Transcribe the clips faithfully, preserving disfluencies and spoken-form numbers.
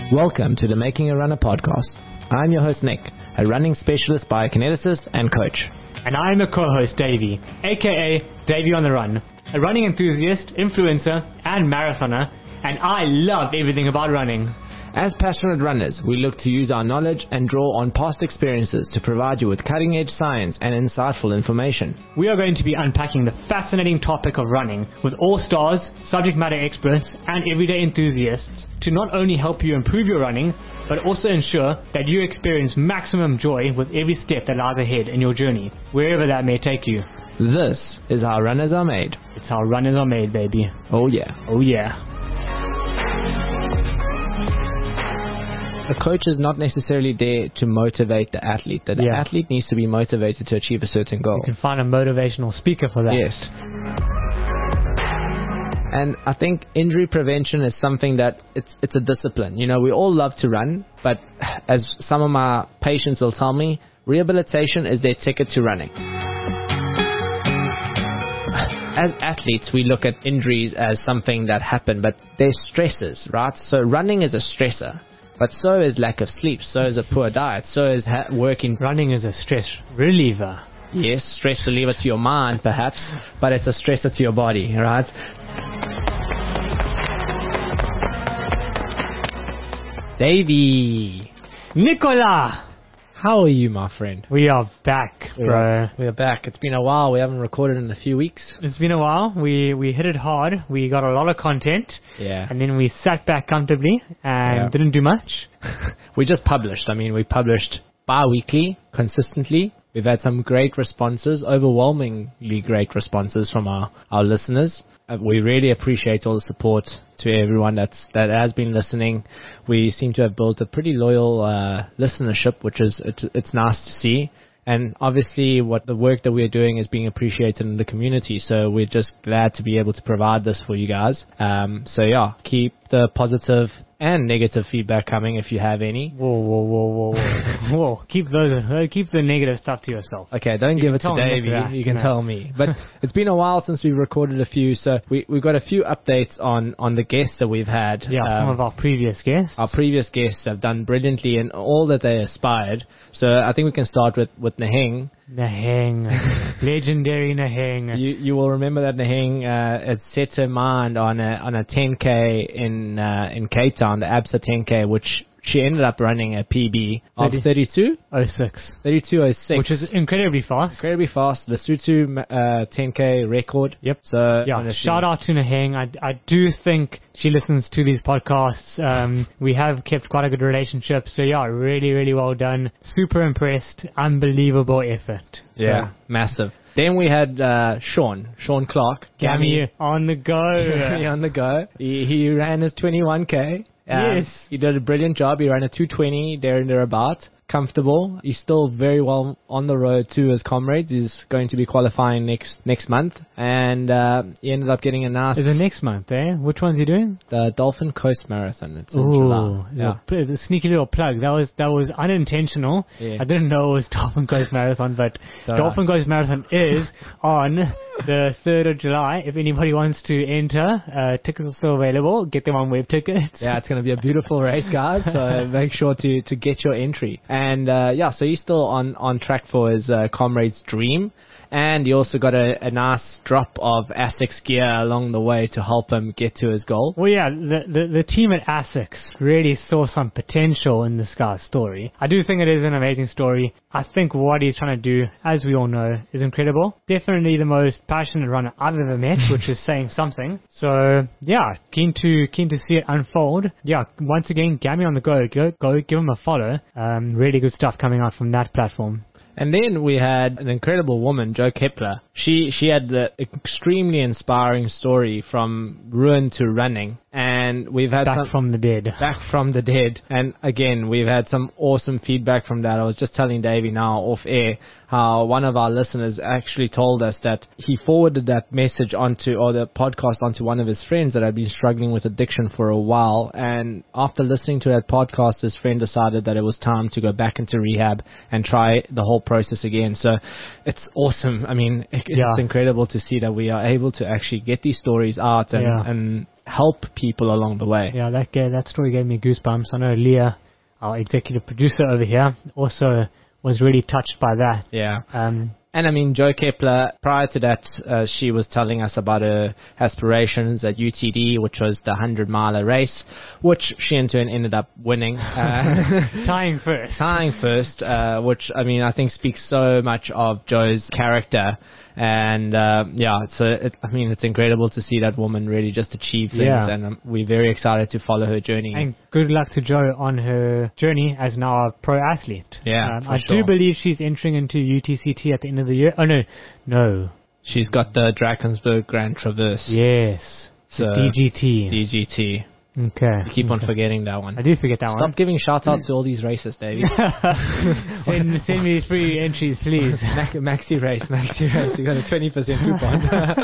Welcome to the Making a Runner podcast. I'm your host Nick, a running specialist biokineticist and coach. And I'm a co-host Davey, aka Davey on the Run, a running enthusiast, influencer, and marathoner, and I love everything about running. As passionate runners, we look to use our knowledge and draw on past experiences to provide you with cutting-edge science and insightful information. We are going to be unpacking the fascinating topic of running with all stars, subject matter experts, and everyday enthusiasts to not only help you improve your running, but also ensure that you experience maximum joy with every step that lies ahead in your journey, wherever that may take you. This is how runners are made. It's how runners are made, baby. Oh yeah. Oh yeah. A coach is not necessarily there to motivate the athlete. The Yeah. athlete needs to be motivated to achieve a certain goal. You can find a motivational speaker for that. Yes. And I think injury prevention is something that it's it's a discipline. You know, we all love to run, but as some of my patients will tell me, rehabilitation is their ticket to running. As athletes, we look at injuries as something that happen, but they're stresses, right? So running is a stressor. But so is lack of sleep, so is a poor diet, so is ha- working. Running is a stress reliever. Yes, stress reliever to your mind, perhaps, but it's a stressor to your body, right? Davey, Nicola! how are you, my friend? We are back, bro. We are back. It's been a while. We haven't recorded in a few weeks. It's been a while. We we hit it hard. We got a lot of content. Yeah. And then we sat back comfortably and Yeah. didn't do much. We just published. I mean, we published bi-weekly, consistently. We've had some great responses, overwhelmingly great responses from our, our listeners. Uh, we really appreciate all the support to everyone that's that has been listening. We seem to have built a pretty loyal uh, listenership, which is it's, it's nice to see. And obviously, what the work that we're doing is being appreciated in the community. So we're just glad to be able to provide this for you guys. Um, so yeah, keep the positive and negative feedback coming if you have any. Whoa, whoa, whoa, whoa, whoa. Whoa, keep those, uh, keep the negative stuff to yourself. Okay, don't You give can it to tell me Davey. that, You can no. tell me. But it's been a while since we've recorded a few, so we, we've got a few updates on, on the guests that we've had. Yeah, some Um, of our previous guests. Our previous guests have done brilliantly in all that they aspired. So I think we can start with, with Naheng. Naheng. Legendary Naheng. You you will remember that Naheng uh, had set her mind on a on a ten K in uh, in Cape Town, the ABSA ten K, which she ended up running a P B of thirty-two oh six. thirty-two oh six, Which is incredibly fast. incredibly fast. The Sutu uh, ten K record. Yep. So Yeah, honestly, shout out to Naheng. I, I do think she listens to these podcasts. Um, we have kept quite a good relationship. So yeah, really, really well done. Super impressed. Unbelievable effort. So, Yeah, massive. Then we had uh, Sean, Sean Clark. Gammy on the go. Gammy on the go. He, he ran his twenty-one K. Um, Yes. He did a brilliant job. He ran a two twenty there and thereabout. Comfortable. He's still very well on the road to his comrades. He's going to be qualifying next next month. And uh, he ended up getting a nice... Is it next month, eh? Which one's he doing? The Dolphin Coast Marathon. It's in Ooh, July. it's Yeah. a pl- the sneaky little plug. That was that was unintentional. Yeah. I didn't know it was Dolphin Coast Marathon, but all Dolphin Coast Marathon is on the third of July. If anybody wants to enter, uh, tickets are still available. Get them on Web Tickets. Yeah, it's going to be a beautiful race, guys. So make sure to, to get your entry. And uh, yeah, so he's still on, on track for his uh, comrade's dream. And he also got a, a nice drop of ASICS gear along the way to help him get to his goal. Well, yeah, the, the the team at ASICS really saw some potential in this guy's story. I do think it is an amazing story. I think what he's trying to do, as we all know, is incredible. Definitely the most passionate runner I've ever met, which is saying something. So, yeah, keen to keen to see it unfold. Yeah, once again, Gammy on the go. Go, go give him a follow. Um, really good stuff coming out from that platform. And then we had an incredible woman, Jo Kepler. She she had the extremely inspiring story from ruin to running. And we've had Back some, from the dead. Back from the dead. And again, we've had some awesome feedback from that. I was just telling Davey now off air how one of our listeners actually told us that he forwarded that message onto, or the podcast onto one of his friends that had been struggling with addiction for a while. And after listening to that podcast, his friend decided that it was time to go back into rehab and try the whole process again. So it's awesome. I mean, it, Yeah. it's incredible to see that we are able to actually get these stories out and, Yeah. and help people along the way. Yeah, that gave, that story gave me goosebumps. I know Leah, our executive producer over here, also was really touched by that. Yeah. Um, And I mean, Jo Kepler, prior to that, uh, she was telling us about her aspirations at U T D, which was the hundred miler race, which she in turn ended up winning. Uh, tying first. Tying first, uh, which, I mean, I think speaks so much of Jo's character. And, uh, yeah, so, it, I mean, it's incredible to see that woman really just achieve things. Yeah. And um, we're very excited to follow her journey. And good luck to Jo on her journey as now a pro athlete. Yeah, um, for I sure. do believe she's entering into U T C T at the end of the year. Oh, no. No. She's got the Drakensberg Grand Traverse. Yes. So, D G T. D G T. Okay. You keep okay. on forgetting that one. I do forget that Stop one. giving shout-outs to all these races, Davey. send, send me three entries, please. Mac- maxi race, maxi race. You got a twenty percent coupon.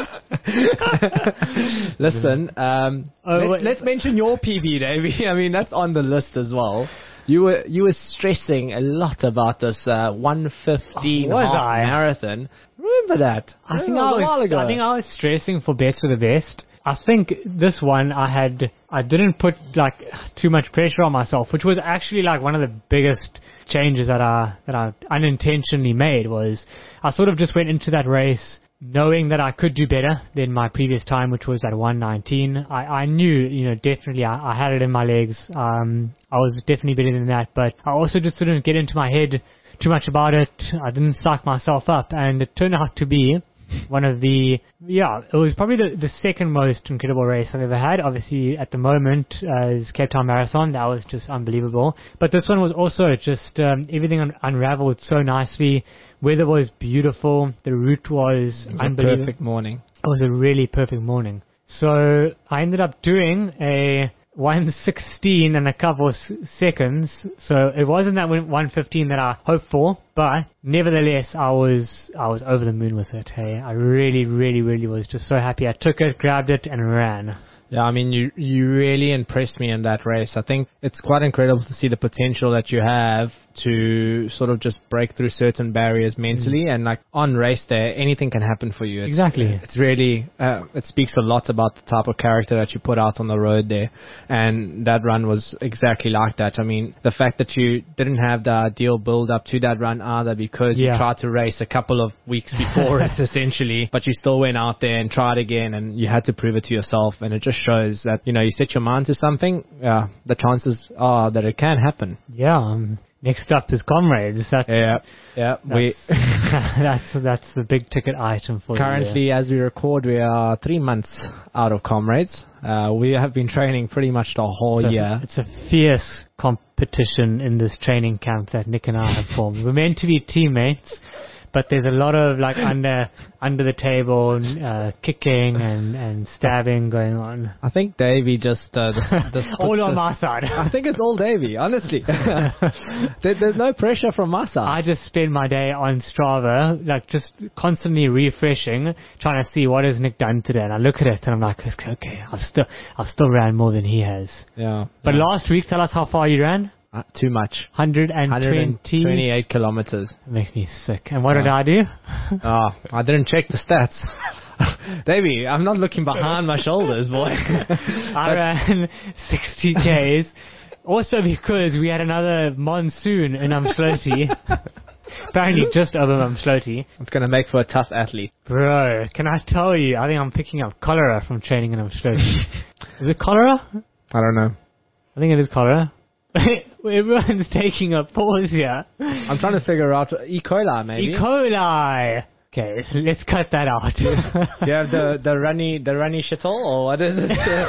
Listen, um, Oh, let's, let's mention your P B, Davey. I mean, that's on the list as well. You were you were stressing a lot about this uh, one fifteen Oh, was half I? marathon. Remember that? I think Remember I a while was. ago. I think I was stressing for best for the best. I think this one I had. I didn't put like too much pressure on myself, which was actually like one of the biggest changes that I that I unintentionally made. Was I sort of just went into that race knowing that I could do better than my previous time, which was at one nineteen. I, I knew, you know, definitely I, I had it in my legs. Um, I was definitely better than that, but I also just didn't get into my head too much about it. I didn't psych myself up, and it turned out to be one of the, yeah, it was probably the, the second most incredible race I've ever had. Obviously, at the moment, uh, is Cape Town Marathon. That was just unbelievable. But this one was also just, um, everything un- unraveled so nicely. Weather was beautiful. The route was, It was unbelievable. a perfect morning. It was a really perfect morning. So I ended up doing a one sixteen and a couple of s- seconds. So it wasn't that one fifteen that I hoped for, but nevertheless, I was I was over the moon with it. Hey, I really, really, really was just so happy. I took it, grabbed it, and ran. Yeah, I mean, you you really impressed me in that race. I think it's quite incredible to see the potential that you have to sort of just break through certain barriers mentally, mm. and like on race day, anything can happen for you. It's, exactly. It's really, uh, it speaks a lot about the type of character that you put out on the road there, and that run was exactly like that. I mean, the fact that you didn't have the ideal build up to that run either, because yeah. you tried to race a couple of weeks before it essentially, but you still went out there and tried again, and you had to prove it to yourself, and it just shows that, you know, you set your mind to something, uh, the chances are that it can happen. Yeah. Um, next up is Comrades. That's, yeah, yeah. That's, we that's that's the big ticket item for currently, you. as we record, we are three months out of Comrades. Uh, we have been training pretty much the whole so year. It's a fierce competition in this training camp that Nick and I have formed. We're meant to be teammates, but there's a lot of like under under the table uh, kicking and, and stabbing going on. I think Davey just uh, this, this all on this, my side. I think it's all Davey, honestly. there, there's no pressure from my side. I just spend my day on Strava, like just constantly refreshing, trying to see what has Nick done today. And I look at it and I'm like, okay, I've still I've still ran more than he has. Yeah. But yeah. last week, tell us how far you ran. Uh, too much. one hundred twenty twenty-eight kilometers. It makes me sick. And what yeah. did I do? Oh, I didn't check the stats. Davey, I'm not looking behind my shoulders, boy. I ran sixty kays. Also because we had another monsoon in Umdloti. Apparently just over Umdloti. It's going to make for a tough athlete. Bro, can I tell you, I think I'm picking up cholera from training in Umdloti. Is it cholera? I don't know. I think it is cholera. Everyone's taking a pause here. I'm trying to figure out E. coli, maybe. E. coli. Okay, let's cut that out. Do you have the the runny the runny shittle, or what is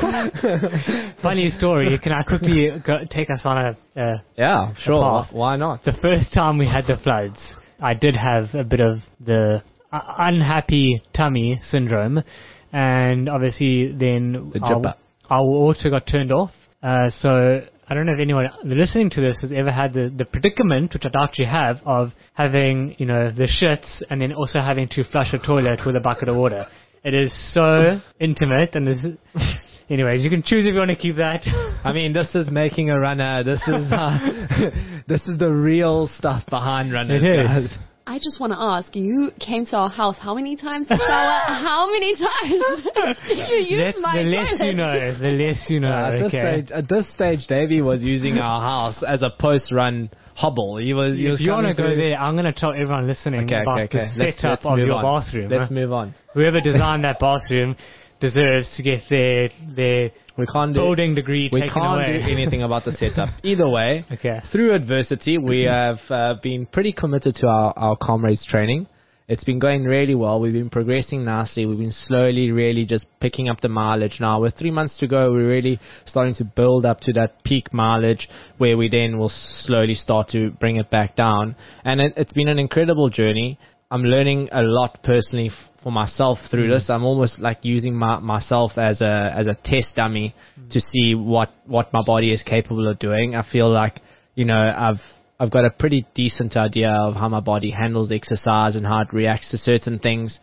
it? Funny story. Can I quickly go, take us on a? Uh, yeah, sure. A path? Why not? The first time we had the floods, I did have a bit of the uh, unhappy tummy syndrome, and obviously then the our, our water got turned off. Uh, so. I don't know if anyone listening to this has ever had the, the predicament, which I doubt you have, of having, you know, the shits and then also having to flush a toilet with a bucket of water. It is so intimate, and this. Anyways, you can choose if you want to keep that. I mean, this is making a runner. This is uh, this is the real stuff behind runners. It is. Guys. I just want to ask, you came to our house how many times to shower? How many times did you use That's, my the less toilet? you know, the less you know. Uh, at, this okay. stage, at this stage, Davey was using our house as a post-run hobble. He was. He If was you want to coming go through- there, I'm going to tell everyone listening Okay, about okay, okay. the Let's, setup let's of move your on. bathroom. Let's huh? move on. Whoever designed that bathroom deserves to get their their We can't do. building degree We taken can't away. do anything about the setup. Either way, Okay. through adversity, we have uh, been pretty committed to our, our comrades training. It's been going really well. We've been progressing nicely. We've been slowly really just picking up the mileage now. With three months to go, we're really starting to build up to that peak mileage where we then will slowly start to bring it back down. And it, it's been an incredible journey. I'm learning a lot personally f- for myself through mm. this. I'm almost like using my, myself as a as a test dummy mm. to see what, what my body is capable of doing. I feel like, you know, I've I've got a pretty decent idea of how my body handles exercise and how it reacts to certain things.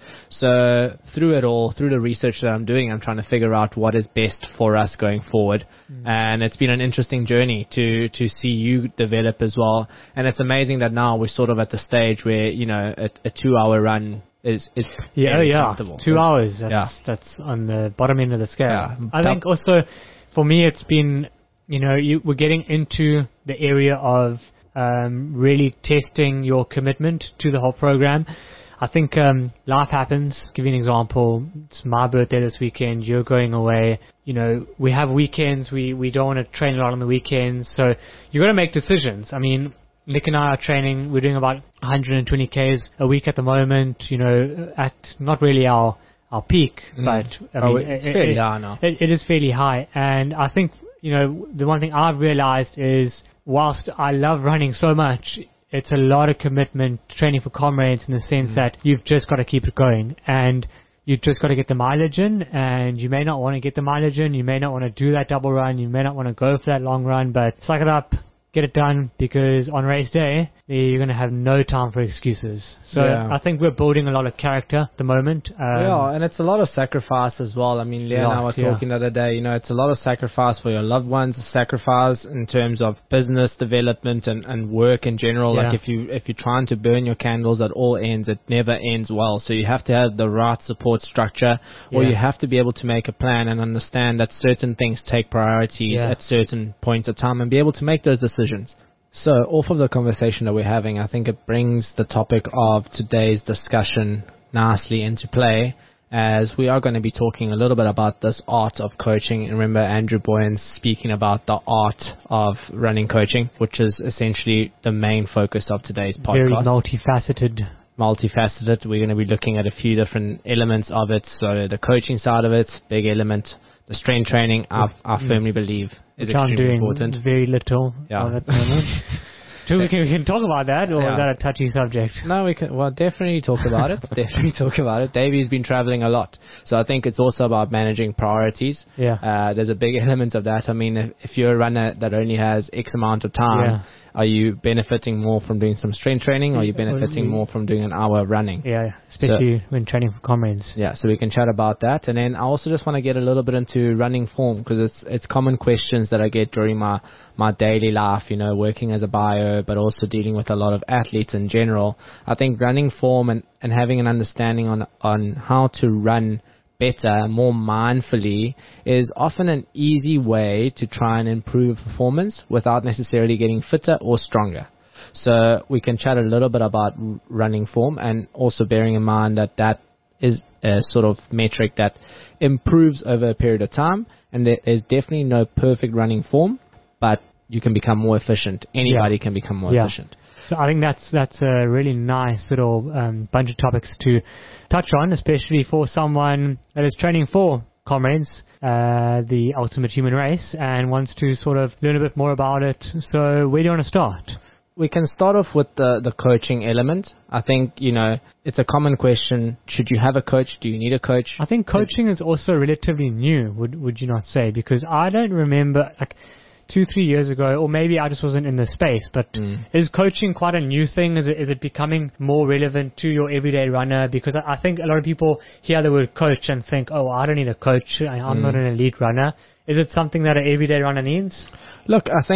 So through it all, through the research that I'm doing, I'm trying to figure out what is best for us going forward. Mm. And it's been an interesting journey to, to see you develop as well. And it's amazing that now we're sort of at the stage where, you know, a, a two hour run is, is yeah, very yeah, comfortable. two But, hours. That's, yeah. that's on the bottom end of the scale. Yeah. I think also for me, it's been, you know, you, we're getting into the area of Um, really testing your commitment to the whole program. I think um, life happens. Give you an example. It's my birthday this weekend. You're going away. You know, we have weekends. We, we don't want to train a lot on the weekends. So you got to make decisions. I mean, Nick and I are training. We're doing about one hundred twenty kays a week at the moment. You know, at not really our our peak, mm. but I oh, mean, it's it, fairly it, high now. It, it is fairly high, and I think you know the one thing I've realized is, whilst I love running so much, it's a lot of commitment training for comrades in the sense mm. that you've just got to keep it going and you've just got to get the mileage in, and you may not want to get the mileage in, you may not want to do that double run, you may not want to go for that long run, but suck it up, get it done, because on race day, you're going to have no time for excuses. So yeah. I think we're building a lot of character at the moment. Um, yeah, and it's a lot of sacrifice as well. I mean, Leah and I were talking yeah. the other day, you know, it's a lot of sacrifice for your loved ones, sacrifice in terms of business development and, and work in general. Yeah. Like if, you, if you're trying to burn your candles at all ends, it never ends well. So you have to have the right support structure, or yeah. you have to be able to make a plan and understand that certain things take priorities yeah. at certain points of time and be able to make those decisions. So, off of the conversation that we're having, I think it brings the topic of today's discussion nicely into play, as we are going to be talking a little bit about this art of coaching. And remember, Andrew Boyan speaking about the art of running coaching, which is essentially the main focus of today's podcast. Very multifaceted. Multifaceted. We're going to be looking at a few different elements of it. So, the coaching side of it, big element. The strength training, I, I firmly believe, is Which I'm extremely doing important. Very little Yeah. of at the moment. So we can, we can talk about that, or Yeah. is that a touchy subject? No, we can. Well, definitely talk about it. Definitely talk about it. Davey's been traveling a lot, so I think it's also about managing priorities. Yeah. Uh, there's a big element of that. I mean, if, if you're a runner that only has X amount of time, Yeah. are you benefiting more from doing some strength training, or are you benefiting more from doing an hour running? Yeah, especially so, when training for comrades. Yeah, so we can chat about that, and then I also just want to get a little bit into running form, because it's it's common questions that I get during my my daily life. You know, working as a bio, but also dealing with a lot of athletes in general. I think running form and, and having an understanding on on how to run better, more mindfully, is often an easy way to try and improve performance without necessarily getting fitter or stronger. So we can chat a little bit about running form, and also bearing in mind that that is a sort of metric that improves over a period of time, and there is definitely no perfect running form, but you can become more efficient. Anybody Yeah. can become more Yeah. efficient. So I think that's that's a really nice little um, bunch of topics to touch on, especially for someone that is training for comrades, uh, the ultimate human race, and wants to sort of learn a bit more about it. So where do you want to start? We can start off with the, the coaching element. I think, you know, it's a common question. Should you have a coach? Do you need a coach? I think coaching is also relatively new, would would you not say? Because I don't remember, like, two, three years ago, or maybe I just wasn't in the space, but mm. is coaching quite a new thing? Is it, is it becoming more relevant to your everyday runner? Because I, I think a lot of people hear the word coach and think, oh, I don't need a coach. I, I'm mm. not an elite runner. Is it something that an everyday runner needs? Look, I think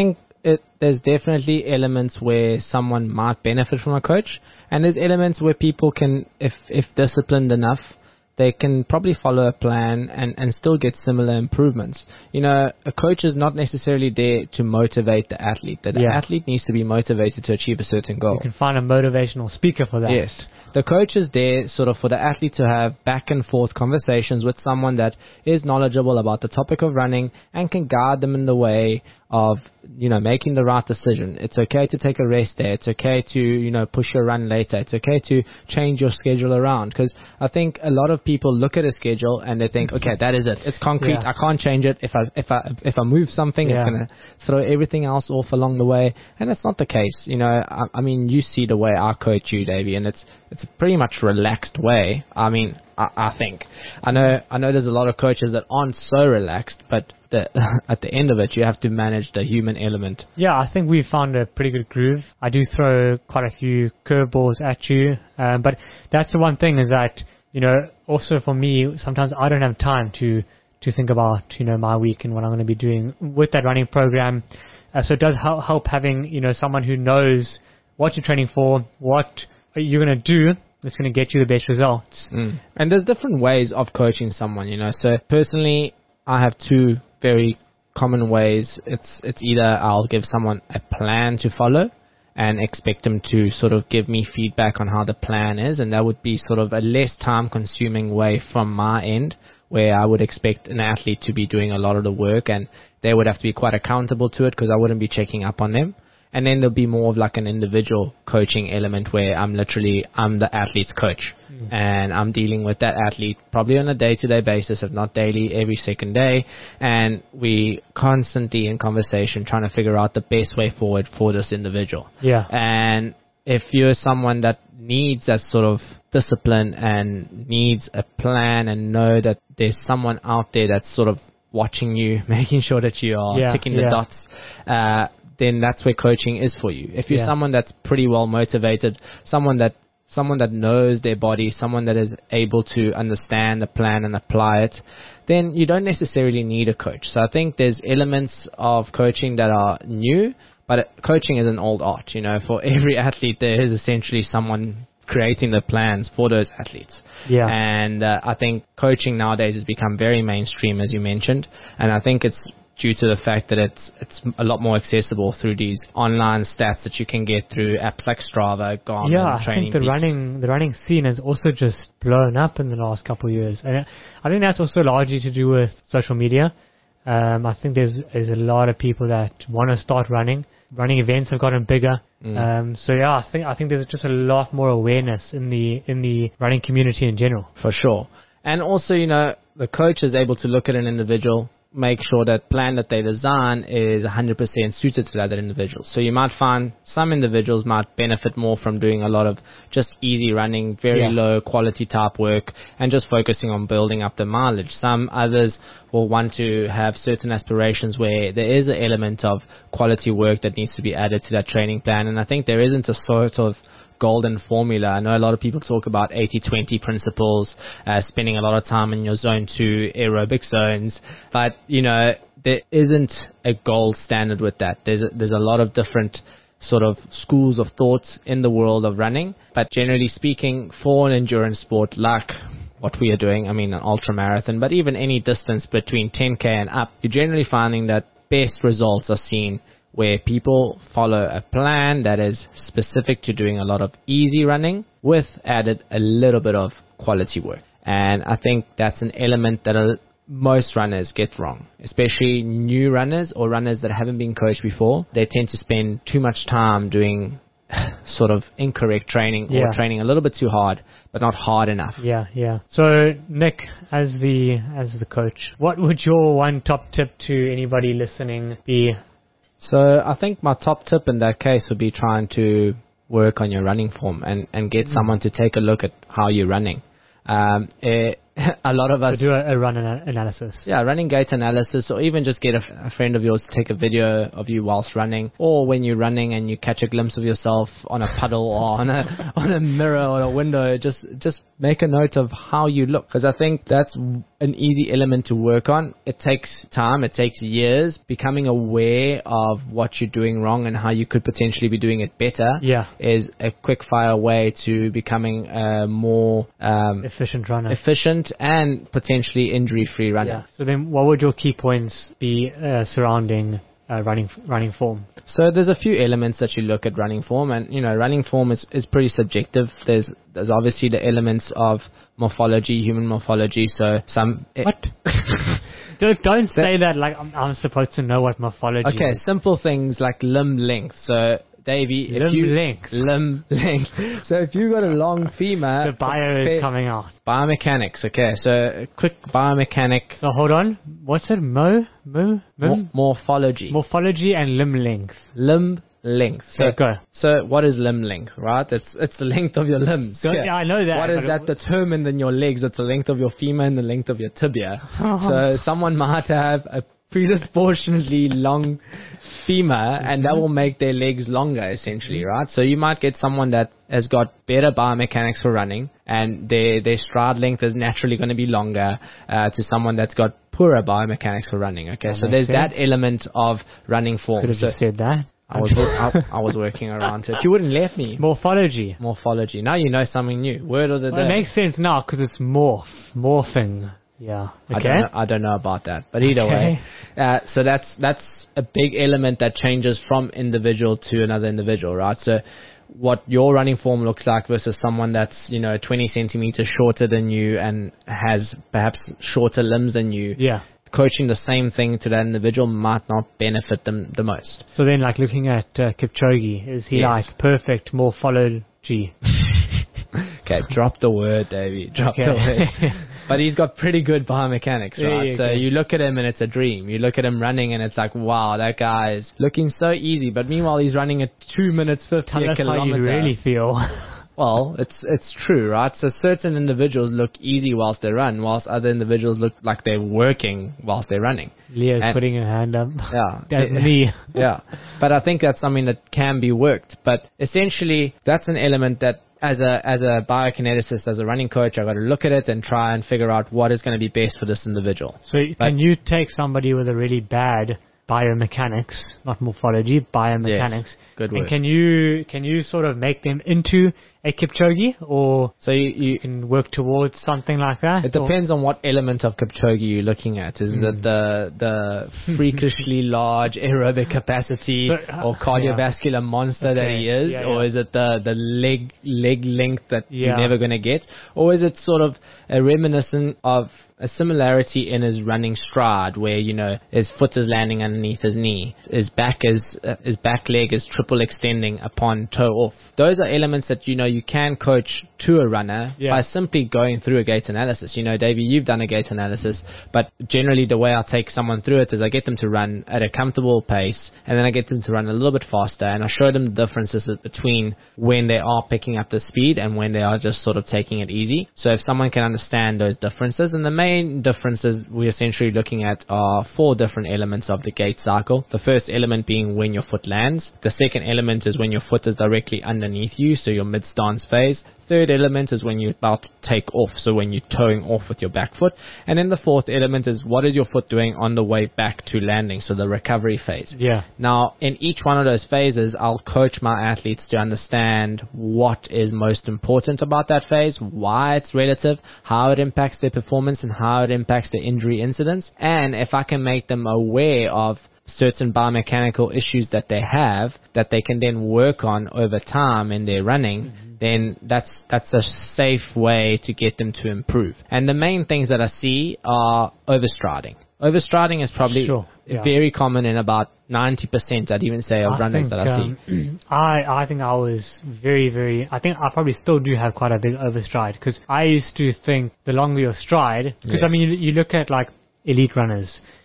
it, there's definitely elements where someone might benefit from a coach, and there's elements where people can, if if disciplined enough, they can probably follow a plan and, and still get similar improvements. You know, a coach is not necessarily there to motivate the athlete. The Yeah. athlete needs to be motivated to achieve a certain goal. You can find a motivational speaker for that. Yes. The coach is there sort of for the athlete to have back and forth conversations with someone that is knowledgeable about the topic of running and can guide them in the way of, you know, making the right decision. It's okay to take a rest day. It's okay to, you know, push your run later. It's okay to change your schedule around, because I think a lot of people look at a schedule and they think, okay, that is it. It's concrete. Yeah. I can't change it. If I, if I, if I move something, Yeah. it's going to throw everything else off along the way. And that's not the case. You know, I, I mean, you see the way I coach you, Davey, and it's, it's a pretty much relaxed way. I mean, I, I think. I know I know there's a lot of coaches that aren't so relaxed, but the, at the end of it, you have to manage the human element. Yeah, I think we found a pretty good groove. I do throw quite a few curveballs at you, um, but that's the one thing is that, you know, also for me, sometimes I don't have time to, to think about, you know, my week and what I'm going to be doing with that running program. Uh, so it does help, help having, you know, someone who knows what you're training for, what you're going to do, that's going to get you the best results. Mm. And there's different ways of coaching someone, you know. So personally, I have two very common ways. It's it's either I'll give someone a plan to follow and expect them to sort of give me feedback on how the plan is, and that would be sort of a less time consuming way from my end, where I would expect an athlete to be doing a lot of the work and they would have to be quite accountable to it because I wouldn't be checking up on them. And then there'll be more of like an individual coaching element where I'm literally, I'm the athlete's coach. Mm. And I'm dealing with that athlete probably on a day-to-day basis, if not daily, every second day. And we constantly in conversation trying to figure out the best way forward for this individual. Yeah. And if you're someone that needs that sort of discipline and needs a plan and know that there's someone out there that's sort of watching you, making sure that you are Yeah, ticking the yeah. dots, uh, then that's where coaching is for you. If you're Yeah. someone that's pretty well motivated, someone that someone that knows their body, someone that is able to understand the plan and apply it, then you don't necessarily need a coach. So I think there's elements of coaching that are new, but coaching is an old art. You know, for every athlete, there is essentially someone creating the plans for those athletes. Yeah. And uh, I think coaching nowadays has become very mainstream, as you mentioned, and I think it's due to the fact that it's it's a lot more accessible through these online stats that you can get through apps like Strava, Garmin, Yeah, I Training think the Peaks. running the running scene has also just blown up in the last couple of years, and I think that's also largely to do with social media. Um, I think there's there's a lot of people that want to start running. Running events have gotten bigger, Mm. um, so yeah, I think I think there's just a lot more awareness in the in the running community in general. For sure. And also, you know, the coach is able to look at an individual, make sure that plan that they design is one hundred percent suited to that individual. So you might find some individuals might benefit more from doing a lot of just easy running, very Yeah. low quality type work, and just focusing on building up the mileage. Some others will want to have certain aspirations where there is an element of quality work that needs to be added to that training plan. And I think there isn't a sort of golden formula. I know a lot of people talk about eighty twenty principles, uh, spending a lot of time in your zone two aerobic zones, but you know, there isn't a gold standard with that. There's a, there's a lot of different sort of schools of thoughts in the world of running, but generally speaking, for an endurance sport like what we are doing, I mean an ultra marathon, but even any distance between ten K and up, you're generally finding that best results are seen where people follow a plan that is specific to doing a lot of easy running with added a little bit of quality work. And I think that's an element that a, most runners get wrong, especially new runners or runners that haven't been coached before. They tend to spend too much time doing sort of incorrect training Yeah. or training a little bit too hard, but not hard enough. Yeah, yeah. So Nick, as the as the coach, what would your one top tip to anybody listening be? So I think my top tip in that case would be trying to work on your running form and, and get mm. someone to take a look at how you're running. Um, it, a lot of us so do a, a run ana- analysis. Yeah, running gait analysis, or even just get a, a friend of yours to take a video of you whilst running, or when you're running and you catch a glimpse of yourself on a puddle or on a on a mirror or a window. Just just make a note of how you look, because I think that's an easy element to work on. It takes time, it takes years. Becoming aware of what you're doing wrong and how you could potentially be doing it better Yeah. is a quick fire way to becoming a more um, Efficient runner. efficient and potentially injury-free runner. Yeah. So then, what would your key points be uh, surrounding uh, running running form? So there's a few elements that you look at running form, and you know, running form is, is pretty subjective. There's there's obviously the elements of morphology, human morphology. So some What? don't don't say that like I'm, I'm supposed to know what morphology okay, is. simple things like limb length. So Davey, if Limb you length. limb length. So if you've got a long femur, The bio is coming out. biomechanics. Okay, so a quick biomechanic So hold on. What's it? Mo? Mo? mo- Mo? morphology, Morphology and limb length. limb length. So Okay, go. So what is limb length, right? It's it's the length of your limbs. Go- Okay. yeah, I know that, What is but that it- determined in your legs? It's the length of your femur and the length of your tibia. So someone might have a predisproportionately long femur, and that will make their legs longer, essentially, right? So you might get someone that has got better biomechanics for running, and their their stride length is naturally going to be longer uh, to someone that's got poorer biomechanics for running. Okay, That so makes there's that sense. element of running form. Could have So just said that. I was I, I was working around it. You wouldn't let me. Morphology. Morphology. Now you know something new. Word of the Well, it day. makes sense now because it's morph. Morphing. Yeah. I Okay. don't know, I don't know about that, but either Okay. way, uh, so that's that's a big element that changes from individual to another individual, right? So what your running form looks like versus someone that's, you know, twenty centimeters shorter than you and has perhaps shorter limbs than you. Yeah. Coaching the same thing to that individual might not benefit them the most. So then, like looking at uh, Kipchoge, is he Yes. like perfect morphology? Okay, drop the word, Davey. Drop the Okay. word. But he's got pretty good biomechanics, Yeah, right? yeah, so okay. you look at him and it's a dream. You look at him running and it's like, wow, that guy is looking so easy. But meanwhile, he's running at two minutes fifty Tell a us how kilometer. you really feel. Well, it's it's true, right? So certain individuals look easy whilst they run, whilst other individuals look like they're working whilst they're running. Leah's And- putting her hand up. Yeah. That's me. Yeah. But I think that's something that can be worked. But essentially, that's an element that as a as a biokineticist, as a running coach, I've got to look at it and try and figure out what is going to be best for this individual. So can you take somebody with a really bad biomechanics, not morphology, biomechanics, Yes, good and word. can you can you sort of make them into a Kipchoge, or So you, you you can work towards something like that? it depends on what element of Kipchoge you're looking at. Is it the the freakishly large aerobic capacity So, uh, or cardiovascular monster that Okay, he is, yeah, or yeah. is it the the leg leg length that Yeah. you're never going to get, or is it sort of a reminiscent of a similarity in his running stride, where you know his foot is landing underneath his knee, his back is uh, his back leg is triple extending upon toe off. Those are elements that you know you can coach to a runner Yeah. by simply going through a gait analysis. You know, Davey, you've done a gait analysis, but generally the way I take someone through it is I get them to run at a comfortable pace, and then I get them to run a little bit faster, and I show them the differences between when they are picking up the speed and when they are just sort of taking it easy. So if someone can understand those differences, and the main differences we're essentially looking at are four different elements of the gait cycle. The first element being when your foot lands. The second element is when your foot is directly underneath you, so your mid-stance phase. Third element is when you're about to take off, so when you're toeing off with your back foot. And then the fourth element is what is your foot doing on the way back to landing, so the recovery phase. Yeah. Now, in each one of those phases, I'll coach my athletes to understand what is most important about that phase, why it's relative, how it impacts their performance, and how it impacts their injury incidence. And if I can make them aware of certain biomechanical issues that they have that they can then work on over time in their running, mm-hmm. then that's that's a safe way to get them to improve. And the main things that I see are overstriding. Overstriding is probably Sure, yeah. very common in about ninety percent, I'd even say, of I runners think, that I see. um, I I think I was very very. I think I probably still do have quite a big overstride, because I used to think the longer your stride, because Yes. I mean you, you look at like elite runners,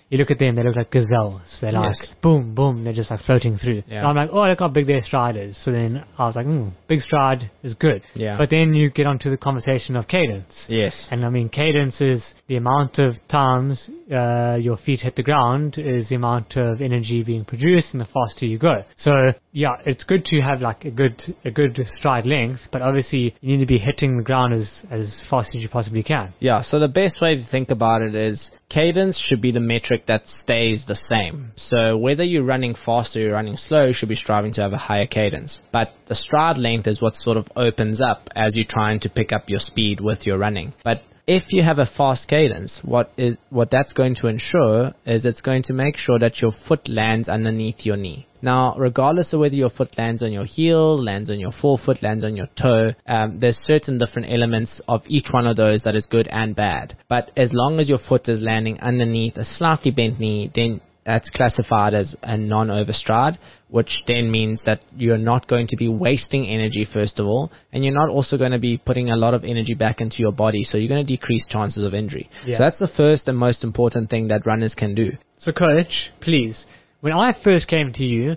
you look at them, they look like gazelles. They're like, Yes. boom, boom, they're just like floating through. Yeah. So I'm like, oh, look how big their stride is. So then I was like, hmm, big stride is good. Yeah. But then you get onto the conversation of cadence. Yes. And I mean, cadence is the amount of times uh, your feet hit the ground is the amount of energy being produced, and the faster you go. So yeah, it's good to have like a good a good stride length, but obviously you need to be hitting the ground as as fast as you possibly can. Yeah, so the best way to think about it is cadence should be the metric that stays the same. So whether you're running fast or you're running slow, you should be striving to have a higher cadence. But the stride length is what sort of opens up as you're trying to pick up your speed with your running. But if you have a fast cadence, what is what that's going to ensure is it's going to make sure that your foot lands underneath your knee. Now, regardless of whether your foot lands on your heel, lands on your forefoot, lands on your toe, um, there's certain different elements of each one of those that is good and bad. But as long as your foot is landing underneath a slightly bent knee, then that's classified as a non-overstride, which then means that you're not going to be wasting energy, first of all, and you're not also going to be putting a lot of energy back into your body, so you're going to decrease chances of injury. Yeah. So that's the first and most important thing that runners can do. So coach, please, when I first came to you,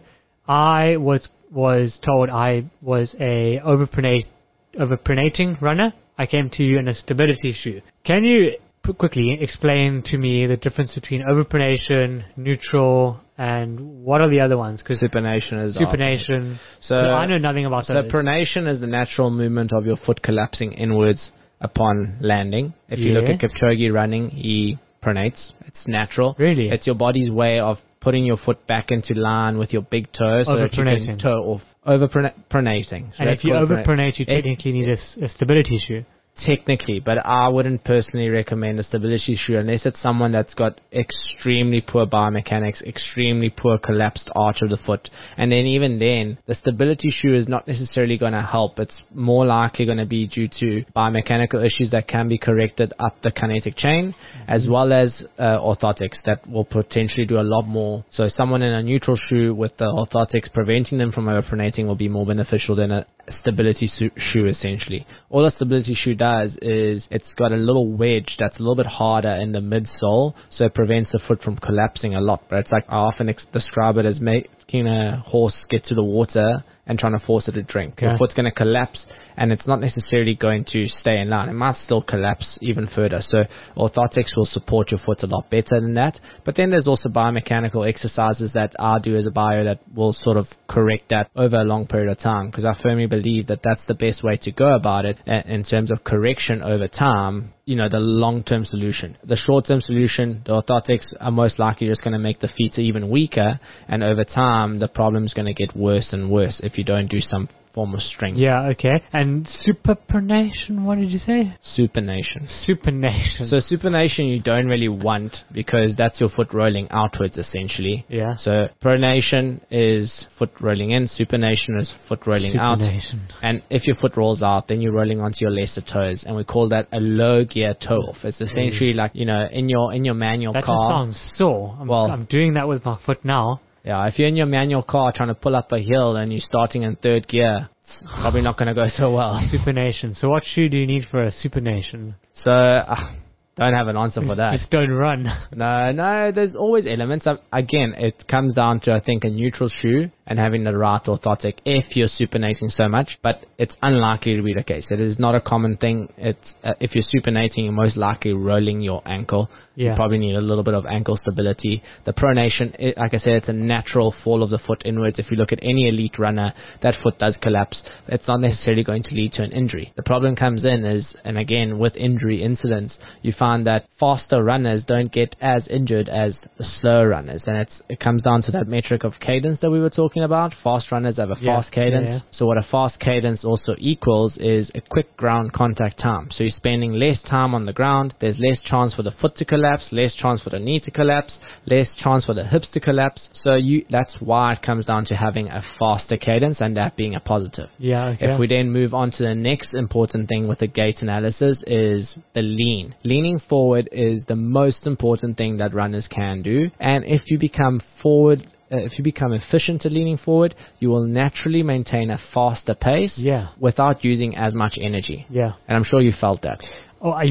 I was was told I was a overpronate, overpronating runner. I came to you in a stability shoe. Can you p- quickly explain to me the difference between overpronation, neutral, and what are the other ones? Because Supination is supination. So, So I know nothing about So those. pronation is the natural movement of your foot collapsing inwards upon landing. If you look at Yes. Kipchoge running, he pronates. It's natural. Really? It's your body's way of putting your foot back into line with your big toe so that you can Overpronating. toe off. Overpronating. So and that's if you called pronate. overpronate, you If- technically need a, s- a stability shoe. Technically, but I wouldn't personally recommend a stability shoe unless it's someone that's got extremely poor biomechanics, extremely poor collapsed arch of the foot. And then even then, the stability shoe is not necessarily going to help. It's more likely going to be due to biomechanical issues that can be corrected up the kinetic chain, as well as uh, orthotics that will potentially do a lot more. So someone in a neutral shoe with the orthotics preventing them from overpronating will be more beneficial than a stability su- shoe essentially. All a stability shoe does is it's got a little wedge that's a little bit harder in the midsole, so it prevents the foot from collapsing a lot. But it's like I often ex- describe it as making a horse get to the water and trying to force it to drink. Okay. Your foot's going to collapse, and it's not necessarily going to stay in line. It might still collapse even further. So orthotics will support your foot a lot better than that. But then there's also biomechanical exercises that I do as a bio that will sort of correct that over a long period of time, because I firmly believe that that's the best way to go about it uh, in terms of correction over time. You know, the long-term solution. The short-term solution, the orthotics are most likely just going to make the feet even weaker, and over time the problem is going to get worse and worse if you don't do some form of strength. Yeah, okay. And superpronation, what did you say? Supination. Supination. So supination you don't really want, because that's your foot rolling outwards essentially. yeah. So pronation is foot rolling in, supination is foot rolling out. Supination. And if your foot rolls out, then you're rolling onto your lesser toes, and we call that a low gear toe off. It's essentially like, you know, in your in your manual That car. just sounds sore. I'm, Well- I'm doing that with my foot now. Yeah, if you're in your manual car trying to pull up a hill and you're starting in third gear, it's probably not going to go so well. Supination. So what shoe do you need for a supination? So, uh, don't have an answer for that. Just don't run. No, no, there's always elements. Um, Again, it comes down to, I think, a neutral shoe and having the right orthotic if you're supinating so much, but it's unlikely to be the case. It is not a common thing. It's uh, if you're supinating, you're most likely rolling your ankle. Yeah. You probably need a little bit of ankle stability. The pronation, it, like I said, it's a natural fall of the foot inwards. If you look at any elite runner, that foot does collapse. It's not necessarily going to lead to an injury. The problem comes in is, and again, with injury incidents, you find that faster runners don't get as injured as the slower runners. And it's, it comes down to that metric of cadence that we were talking about. Fast runners have a Yeah, fast cadence. yeah, yeah. So what a fast cadence also equals is a quick ground contact time. So you're spending less time on the ground. There's less chance for the foot to collapse, less chance for the knee to collapse, less chance for the hips to collapse. So you, that's why it comes down to having a faster cadence and that being a positive. Yeah, okay. If we then move on to the next important thing with the gait analysis is the lean. Leaning forward is the most important thing that runners can do. And if you become forward Uh, if you become efficient at leaning forward, you will naturally maintain a faster pace Yeah. without using as much energy. Yeah. And I'm sure you felt that. Oh, are you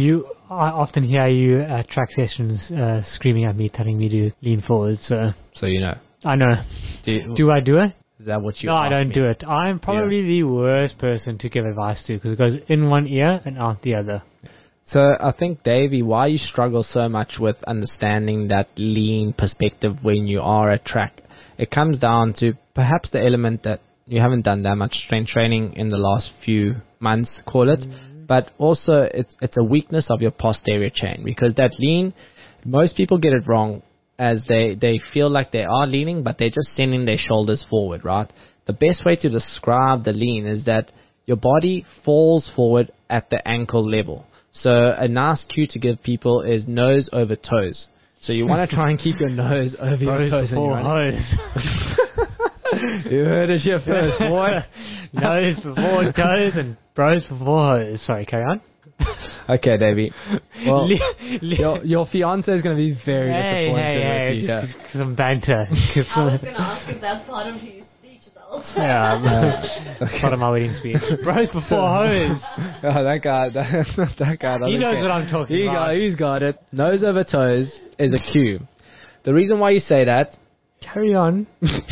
I often hear you at track sessions uh, screaming at me, telling me to lean forward. So So you know. I know. Do, you, Do I do it? is that what you No, I asked don't me? do it. I'm probably the worst person to give advice to because it goes in one ear and out the other. So I think, Davey, why you struggle so much with understanding that lean perspective when you are at track, it comes down to perhaps the element that you haven't done that much strength training in the last few months, call it, mm-hmm. but also it's it's a weakness of your posterior chain, because that lean, most people get it wrong as they, they feel like they are leaning, but they're just sending their shoulders forward, right? The best way to describe the lean is that your body falls forward at the ankle level. So a nice cue to give people is nose over toes. So you want to try and keep your nose over your Bros toes. before hose. You heard it here first, boy. Nose before toes and bros before hose. Sorry, carry on. Okay, Davey. Well, Le- le- your, your fiance is going to be very hey, disappointed hey, hey, with you. just cause some banter. I was going to ask if that's part of his speech though. Yeah, Okay. part of my wedding speech. Bros before hose. Oh, that guy, that, that guy doesn't He knows care. what I'm talking He about. got, he's got it. Nose over toes is a cue. The reason why you say that, Carry on.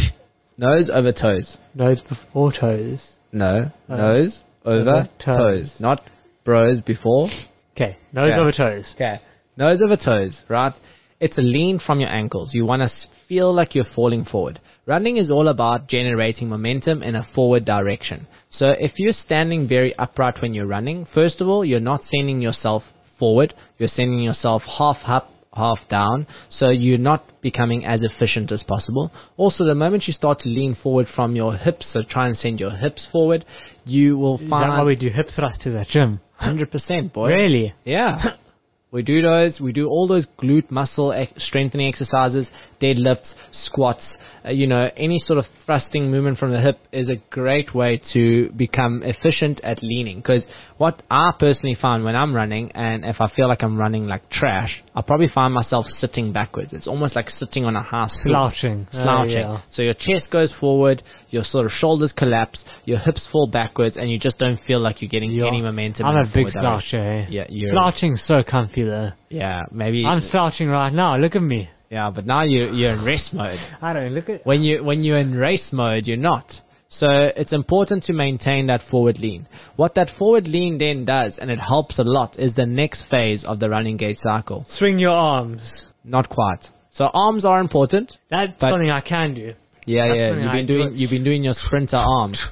nose over toes. Nose before toes. No, Uh, nose over, over toes. toes. Not bros before. Okay, nose Okay. over toes. Okay, nose over toes, right? It's a lean from your ankles. You want to feel like you're falling forward. Running is all about generating momentum in a forward direction. So if you're standing very upright when you're running, first of all, you're not sending yourself forward. You're sending yourself half up, half down. So you're not becoming as efficient as possible. Also, the moment you start to lean forward from your hips, so try and send your hips forward, you will Is that find why we do hip thrusters at gym? one hundred percent, boy. Really? Yeah. We do those. We do all those glute muscle ex- strengthening exercises, deadlifts, squats. Uh, you know, any sort of thrusting movement from the hip is a great way to become efficient at leaning. Because what I personally find when I'm running, and if I feel like I'm running like trash, I probably find myself sitting backwards. It's almost like sitting on a house floor. Slouching. Slouching. Oh, yeah. So your chest goes forward, your sort of shoulders collapse, your hips fall backwards, and you just don't feel like you're getting You're- any momentum. I'm in a the big forward direction. sloucher. Eh? Yeah, you're- Slouching's so comfy though. Yeah, maybe. I'm slouching right now. Look at me. Yeah, but now you you're in rest mode. I don't look at. When you when you're in race mode, you're not. So it's important to maintain that forward lean. What that forward lean then does, and it helps a lot, is the next phase of the running gait cycle. Swing your arms. Not quite. So arms are important. That's But- something I can do. Yeah, That's yeah. something You've I been doing do. you've been doing your sprinter arms.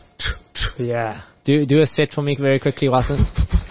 Yeah. Do do a set for me very quickly, Watson.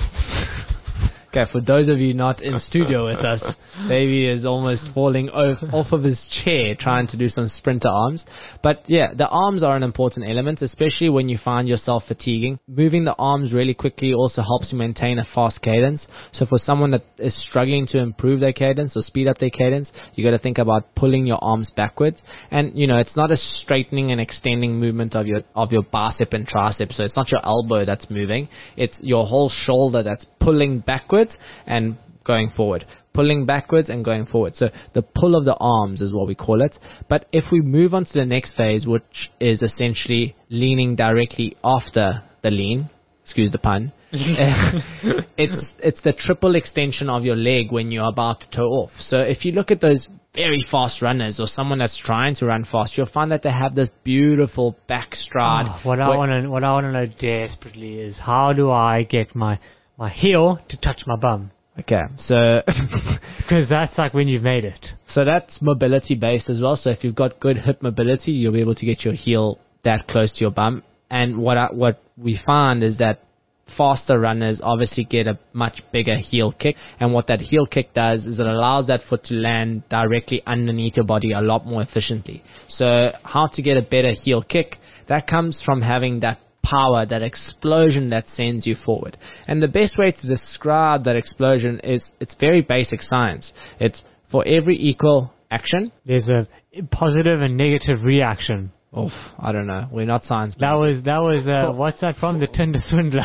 Okay, for those of you not in studio with us, Davey is almost falling off, off of his chair trying to do some sprinter arms. But yeah, the arms are an important element, especially when you find yourself fatiguing. Moving the arms really quickly also helps you maintain a fast cadence. So for someone that is struggling to improve their cadence or speed up their cadence, you got to think about pulling your arms backwards. And you know, it's not a straightening and extending movement of your of your bicep and tricep. So it's not your elbow that's moving; it's your whole shoulder that's pulling backwards and going forward, pulling backwards and going forward. So the pull of the arms is what we call it. But if we move on to the next phase, which is essentially leaning directly after the lean, excuse the pun, it's it's the triple extension of your leg when you're about to toe off. So if you look at those very fast runners or someone that's trying to run fast, you'll find that they have this beautiful back stride. Oh, what I where- want to what I want to know desperately is how do I get my my heel to touch my bum? Okay, so Because that's like when you've made it. so that's mobility based as well. So if you've got good hip mobility, you'll be able to get your heel that close to your bum. And what I, what we find is that faster runners obviously get a much bigger heel kick, and what that heel kick does is it allows that foot to land directly underneath your body a lot more efficiently. So how to get a better heel kick? That comes from having that power, that explosion that sends you forward. And the best way to describe that explosion is it's very basic science. It's for every equal action. There's a positive and negative reaction. Oof, I don't know. We're not science. That was that was uh, what's that from? The Tinder swindler.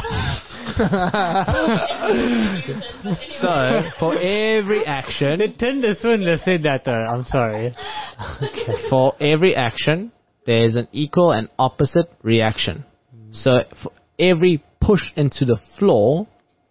So for every the action, Tinder swindler said that though. I'm sorry. Okay. for every action, there is an equal and opposite reaction. So for every push into the floor,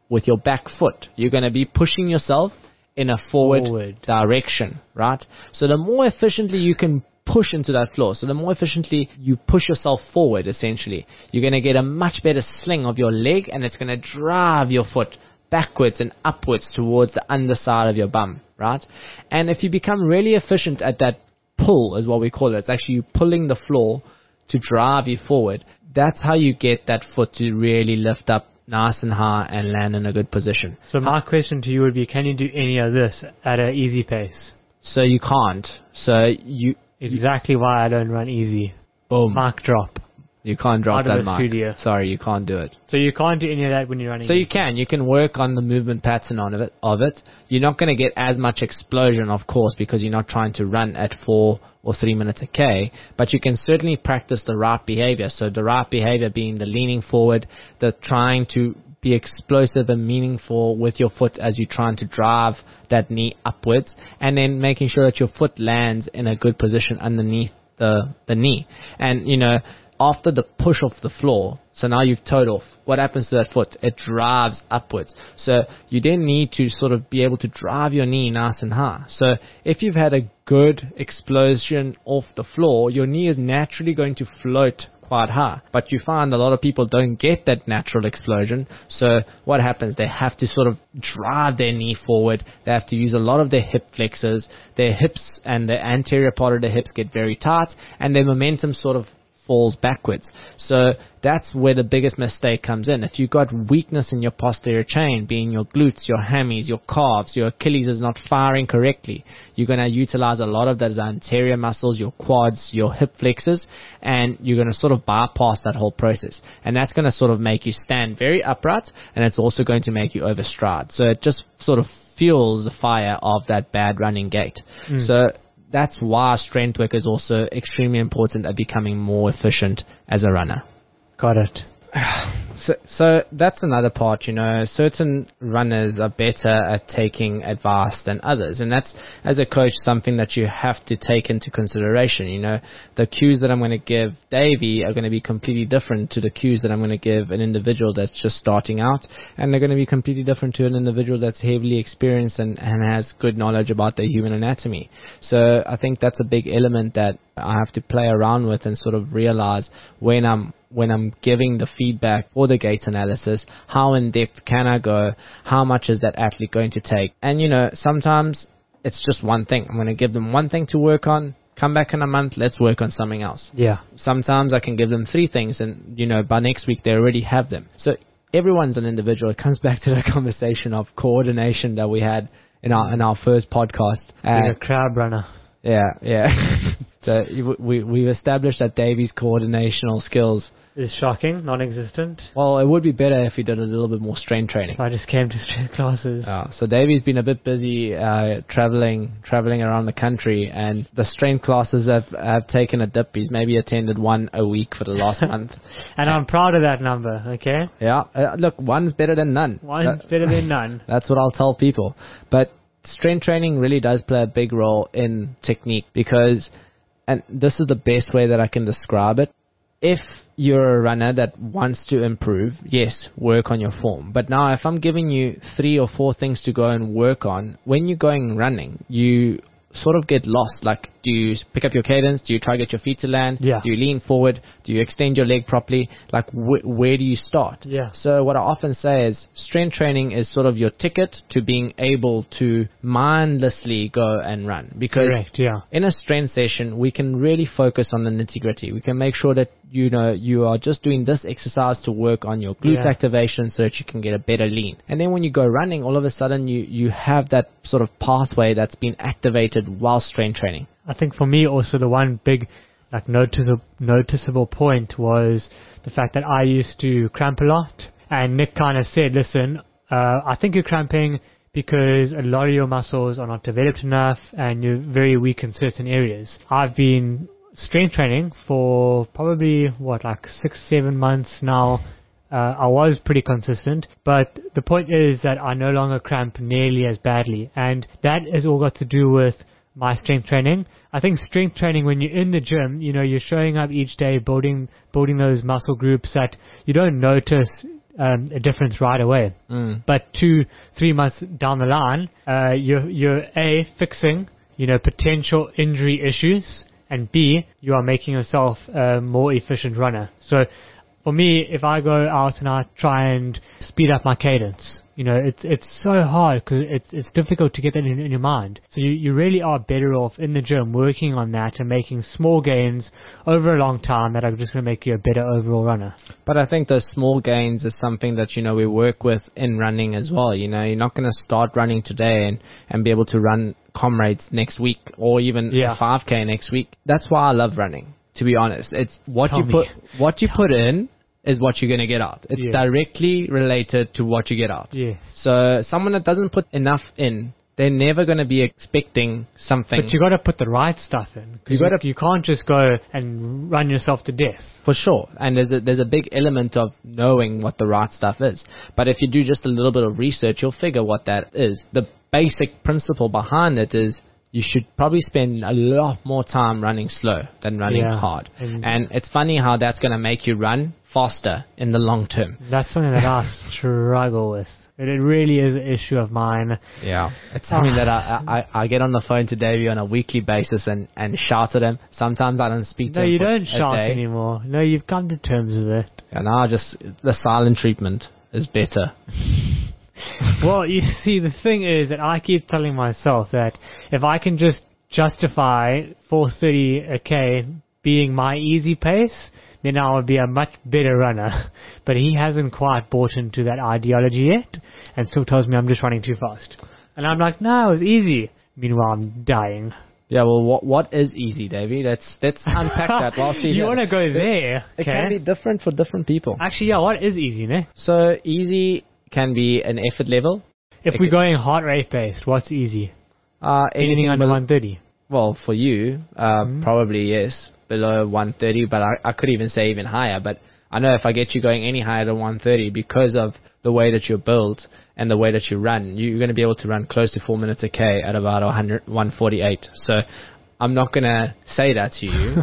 with your back foot. You're going to be pushing yourself in a forward, Forward. direction, right? So the more efficiently you can push into that floor, so the more efficiently you push yourself forward, essentially, you're going to get a much better sling of your leg, and it's going to drive your foot backwards and upwards towards the underside of your bum, right? And if you become really efficient at that pull, is what we call it, it's actually you pulling the floor to drive you forward. That's how you get that foot to really lift up nice and high and land in a good position. So my question to you would be, can you do any of this at an easy pace? So you can't. So you Exactly why I don't run easy. boom. Mic drop. You can't drop Out of that the mic. studio. Sorry, you can't do it. So you can't do any of that when you're running So you easy. can, you can work on the movement pattern on of it, of it. You're not going to get as much explosion, of course, because you're not trying to run at four or three minutes a K, but you can certainly practice the right behavior. So the right behavior being the leaning forward, the trying to be explosive and meaningful with your foot as you're trying to drive that knee upwards, and then making sure that your foot lands in a good position underneath the, the knee. And, you know, after the push off the floor, so now you've toed off, what happens to that foot? It drives upwards. So you then need to sort of be able to drive your knee nice and high. So if you've had a good explosion off the floor, your knee is naturally going to float quite high. But you find a lot of people don't get that natural explosion. So what happens? They have to sort of drive their knee forward. They have to use a lot of their hip flexors. Their hips and the anterior part of the hips get very tight, and their momentum sort of falls backwards. So that's where the biggest mistake comes in. If you've got weakness in your posterior chain, being your glutes, your hammies, your calves, your Achilles is not firing correctly, you're going to utilize a lot of those anterior muscles, your quads, your hip flexors, and you're going to sort of bypass that whole process. And that's going to sort of make you stand very upright, and it's also going to make you overstride. So it just sort of fuels the fire of that bad running gait. Mm. So that's why strength work is also extremely important at becoming more efficient as a runner. Got it. So, so that's another part, you know, certain runners are better at taking advice than others. And that's, as a coach, something that you have to take into consideration. You know, the cues that I'm going to give Davey are going to be completely different to the cues that I'm going to give an individual that's just starting out. And they're going to be completely different to an individual that's heavily experienced and, and has good knowledge about the human anatomy. So I think that's a big element that I have to play around with and sort of realize when I'm when I'm giving the feedback for the gait analysis, how in depth can I go? How much is that athlete going to take? And, you know, sometimes it's just one thing. I'm going to give them one thing to work on. Come back in a month, let's work on something else. Yeah. Sometimes I can give them three things, and, you know, by next week they already have them. So everyone's an individual. It comes back to the conversation of coordination that we had in our in our first podcast. Being a crab runner. Yeah, yeah. So we, we've established that Davey's coordinational skills is shocking, non-existent. Well, it would be better if he did a little bit more strength training. I just came to strength classes. Uh, so Davey's been a bit busy uh, traveling traveling around the country, and the strength classes have, have taken a dip. He's maybe attended one a week for the last month. And I'm proud of that number, okay? Yeah, uh, look, one's better than none. One's that, better than none. That's what I'll tell people. But strength training really does play a big role in technique because, and this is the best way that I can describe it, if you're a runner that wants to improve, yes, work on your form. But now if I'm giving you three or four things to go and work on, when you're going running, you sort of get lost. Like, do you pick up your cadence? Do you try to get your feet to land? Yeah. Do you lean forward? Do you extend your leg properly? Like, wh- where do you start? Yeah. So what I often say is strength training is sort of your ticket to being able to mindlessly go and run. Because Correct, yeah. in a strength session, we can really focus on the nitty-gritty. We can make sure that, you know, you are just doing this exercise to work on your glutes Yeah. activation so that you can get a better lean. And then when you go running, all of a sudden you, you have that sort of pathway that's been activated while strength training. I think for me also the one big like noticeable noticeable point was the fact that I used to cramp a lot, and Nick kind of said, listen, uh, I think you're cramping because a lot of your muscles are not developed enough and you're very weak in certain areas. I've been strength training for probably what like six seven months now. uh, I was pretty consistent, but the point is that I no longer cramp nearly as badly, and that has all got to do with my strength training. I think strength training, when you're in the gym, you know, you're showing up each day, building building those muscle groups that you don't notice um, a difference right away. Mm. But two, three months down the line, uh, you're, you're A, fixing, you know, potential injury issues, and B, you are making yourself a more efficient runner. So for me, if I go out and I try and speed up my cadence, you know, it's it's so hard because it's it's difficult to get that in, in your mind. So you, you really are better off in the gym working on that and making small gains over a long time that are just going to make you a better overall runner. But I think those small gains is something that, you know, we work with in running as well. You know, you're not going to start running today and, and be able to run comrades next week or even Yeah. a five K next week. That's why I love running, to be honest. It's what Tell you me. put what you Tell put in is what you're going to get out. It's Yeah. directly related to what you get out. Yes. So someone that doesn't put enough in, they're never going to be expecting something. But you got to put the right stuff in. 'Cause You gotta- you can't just go and run yourself to death. For sure. And there's a, there's a big element of knowing what the right stuff is. But if you do just a little bit of research, you'll figure what that is. The basic principle behind it is you should probably spend a lot more time running slow than running Yeah. hard. And- And it's funny how that's going to make you run faster in the long term. That's something that I struggle with. It it really is an issue of mine. Yeah, it's something that I, I I get on the phone to Davey on a weekly basis and, and shout at him. Sometimes I don't speak to No, him you for don't a shout day. anymore. No, you've come to terms with it. And now just the silent treatment is better. Well, you see, the thing is that I keep telling myself that if I can just justify four thirty a K being my easy pace, then I would be a much better runner. But he hasn't quite bought into that ideology yet, and still tells me I'm just running too fast. And I'm like, no, it's easy. Meanwhile, I'm dying. Yeah, well, what what is easy, Davey? Let's let's unpack that. While You want to go there? It can be different for different people. Actually, yeah, what is easy, ne? So easy can be an effort level. If It we're c- going heart rate based, what's easy? Uh, Anything under below- one thirty. Well, for you, uh, Mhm. probably yes, below one thirty, but I, I could even say even higher. But I know if I get you going any higher than one thirty, because of the way that you're built and the way that you run, you're going to be able to run close to four minutes a K at about one hundred, one forty-eight. So I'm not going to say that to you.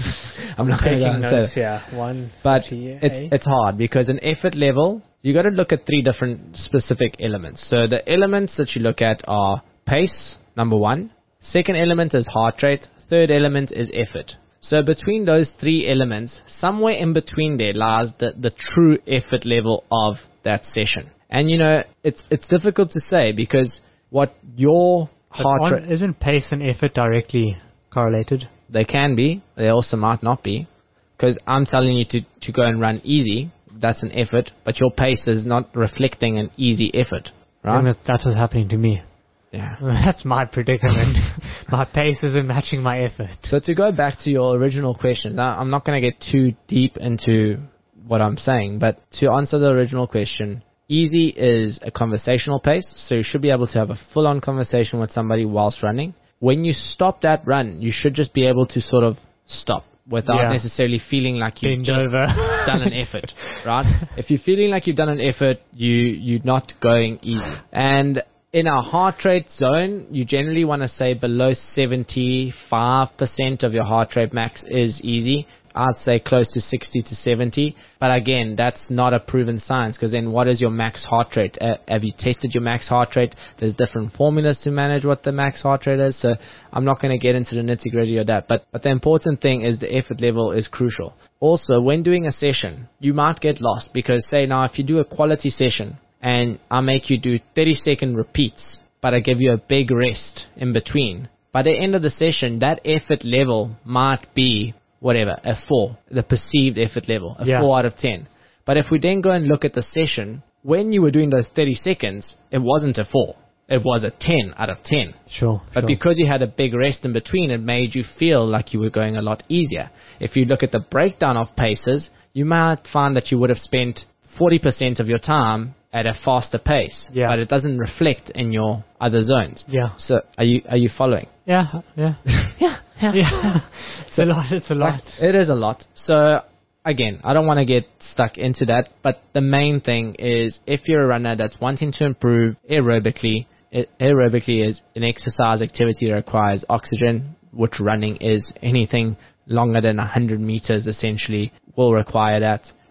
I'm not going Taking to say notes that. here. One But forty-eight. it's it's hard because an effort level, you got to look at three different specific elements. So the elements that you look at are pace, number one. Second element is heart rate. Third element is effort. So between those three elements, somewhere in between there lies the, the true effort level of that session. And you know, it's it's difficult to say because what your But heart on- rate, isn't pace and effort directly correlated? they can be, they also might not be. Because I'm telling you to, to go and run easy, that's an effort, but your pace is not reflecting an easy effort, And right? that- that's what's happening to me. Yeah. That's my predicament. My pace isn't matching my effort. So to go back to your original question, now I'm not going to get too deep into what I'm saying, but to answer the original question, easy is a conversational pace, so you should be able to have a full-on conversation with somebody whilst running. When you stop that run, you should just be able to sort of stop without Yeah. necessarily feeling like you've Bend just over. done an effort, right? If you're feeling like you've done an effort, you, you're not going easy. And in our heart rate zone, you generally want to say below seventy-five percent of your heart rate max is easy. I'd say close to sixty to seventy. But again, that's not a proven science because then what is your max heart rate? Uh, have you tested your max heart rate? There's different formulas to manage what the max heart rate is. So I'm not going to get into the nitty gritty of that. But, but the important thing is the effort level is crucial. Also, when doing a session, you might get lost because say now if you do a quality session, and I make you do thirty second repeats, but I give you a big rest in between. By the end of the session, that effort level might be whatever, a four, the perceived effort level, a Yeah. four out of ten. But if we then go and look at the session, when you were doing those thirty seconds, it wasn't a four. It was a ten out of ten. Sure. But sure. because you had a big rest in between, it made you feel like you were going a lot easier. If you look at the breakdown of paces, you might find that you would have spent forty percent of your time at a faster pace, Yeah. but it doesn't reflect in your other zones. Yeah. So are you are you following? Yeah. Yeah. Yeah, Yeah. It's a lot. It's a lot. It is a lot. So again, I don't want to get stuck into that, but the main thing is if you're a runner that's wanting to improve aerobically, it, aerobically is an exercise activity that requires oxygen, which running is. Anything longer than one hundred meters essentially will require that.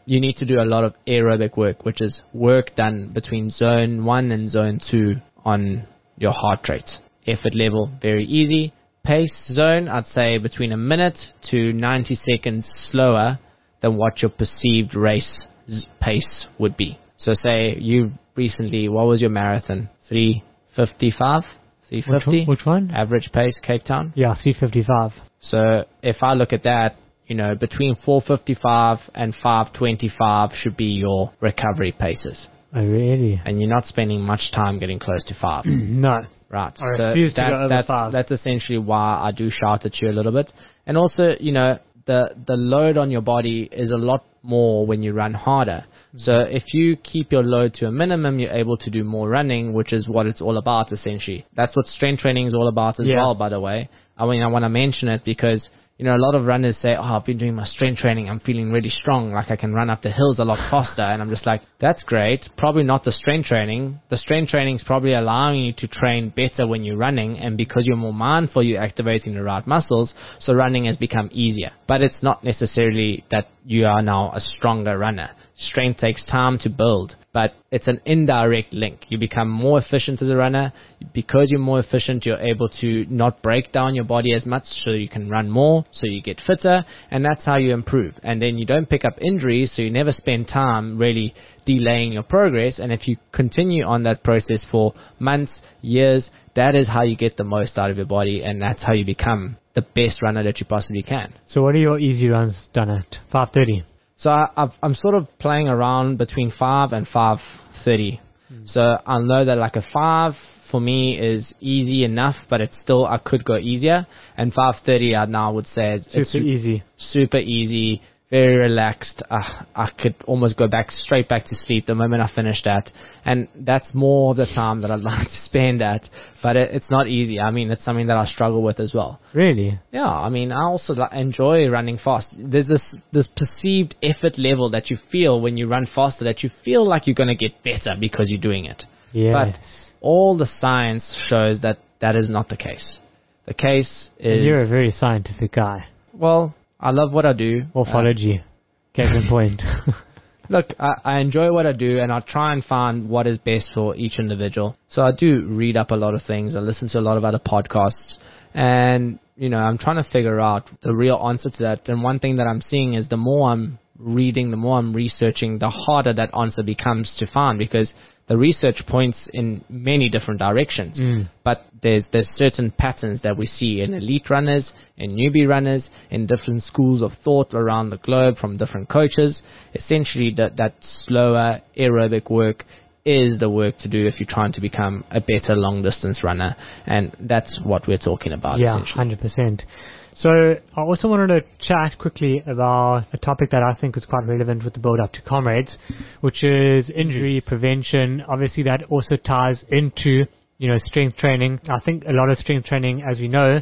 you need to do a lot of aerobic work, which is work done between zone one and zone two on your heart rate. Effort level, very easy. Pace zone, I'd say between a minute to ninety seconds slower than what your perceived race pace would be. So say you recently, what was your marathon? three fifty-five? three fifty? Which one? Average pace, Cape Town? Yeah, three fifty-five. So if I look at that, you know, between four fifty-five and five twenty-five should be your recovery paces. Oh, really? And you're not spending much time getting close to five. No. Right. I so refuse to that, go over that's, five. that's essentially why I do shout at you a little bit. And also, you know, the, the load on your body is a lot more when you run harder. Mm-hmm. So if you keep your load to a minimum, you're able to do more running, which is what it's all about essentially. That's what strength training is all about as Yeah. well, by the way. I mean, I want to mention it because, you know, a lot of runners say, oh, I've been doing my strength training. I'm feeling really strong. Like I can run up the hills a lot faster. And I'm just like, that's great. Probably not the strength training. The strength training is probably allowing you to train better when you're running. And because you're more mindful, you're activating the right muscles. So running has become easier. But it's not necessarily that you are now a stronger runner. Strength takes time to build, but it's an indirect link. You become more efficient as a runner. Because you're more efficient, you're able to not break down your body as much, so you can run more, so you get fitter, and that's how you improve. And then you don't pick up injuries, so you never spend time really delaying your progress. And if you continue on that process for months, years, that is how you get the most out of your body, and that's how you become the best runner that you possibly can. So what are your easy runs done at? five thirty? So I, I've, I'm sort of playing around between five and five thirty. Mm. So I know that like a five for me is easy enough, but it's still, I could go easier. And five thirty I now would say it's Super it's easy. Super easy, very relaxed. Uh, I could almost go back straight back to sleep the moment I finish that. And that's more of the time that I'd like to spend at. But it, it's not easy. I mean, it's something that I struggle with as well. Really? Yeah, I mean, I also like, enjoy running fast. There's this this perceived effort level that you feel when you run faster, that you feel like you're going to get better because you're doing it. Yes. But all the science shows that that is not the case. The case is... And you're a very scientific guy. Well, I love what I do. Morphology. Uh, Case in point. Look, I, I enjoy what I do, and I try and find what is best for each individual. So I do read up a lot of things. I listen to a lot of other podcasts, and, you know, I'm trying to figure out the real answer to that. And one thing that I'm seeing is the more I'm reading, the more I'm researching, the harder that answer becomes to find, because the research points in many different directions. Mm. But there's there's certain patterns that we see in elite runners, in newbie runners, in different schools of thought around the globe from different coaches. Essentially, that, that slower aerobic work is the work to do if you're trying to become a better long-distance runner. And that's what we're talking about, yeah, essentially. one hundred percent. So I also wanted to chat quickly about a topic that I think is quite relevant with the build-up to Comrades, which is injury prevention. Obviously, that also ties into, you know, strength training. I think a lot of strength training, as we know,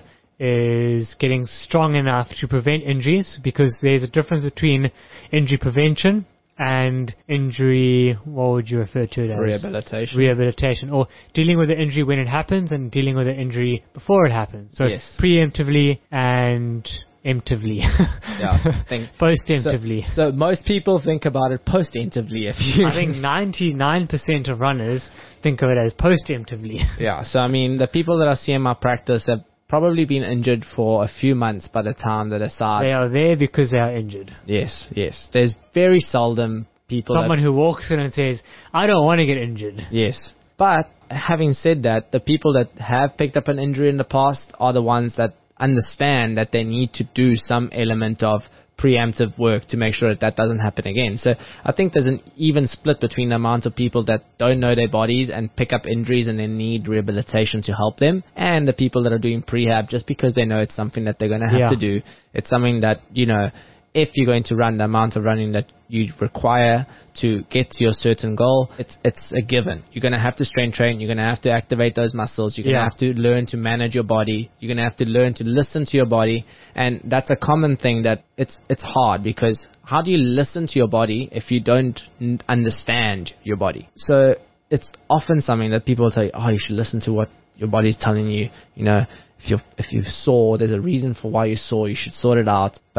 is getting strong enough to prevent injuries, because there's a difference between injury prevention and injury, what would you refer to it as? Rehabilitation. Rehabilitation, or dealing with the injury when it happens and dealing with the injury before it happens. So yes. Preemptively and emptively. Yeah. Think, Post-emptively. So, so most people think about it post-emptively. If you I think ninety-nine percent of runners think of it as post-emptively. Yeah. So, I mean, the people that I see in my practice have probably been injured for a few months by the time they decide. They are there because they are injured. Yes, yes. There's very seldom people Someone that, who walks in and says, I don't want to get injured. Yes. But having said that, the people that have picked up an injury in the past are the ones that understand that they need to do some element of preemptive work to make sure that that doesn't happen again. So I think there's an even split between the amount of people that don't know their bodies and pick up injuries and they need rehabilitation to help them, and the people that are doing prehab just because they know it's something that they're going to have yeah. to do. It's something that, you know, if you're going to run the amount of running that you require to get to your certain goal, it's it's a given. You're going to have to strength train. You're going to have to activate those muscles. You're going to yeah. have to learn to manage your body. You're going to have to learn to listen to your body. And that's a common thing that it's it's hard, because how do you listen to your body if you don't n- understand your body? So it's often something that people tell you, oh, you should listen to what your body's telling you. You know, if you're if you're sore, there's a reason for why you're sore. You should sort it out. But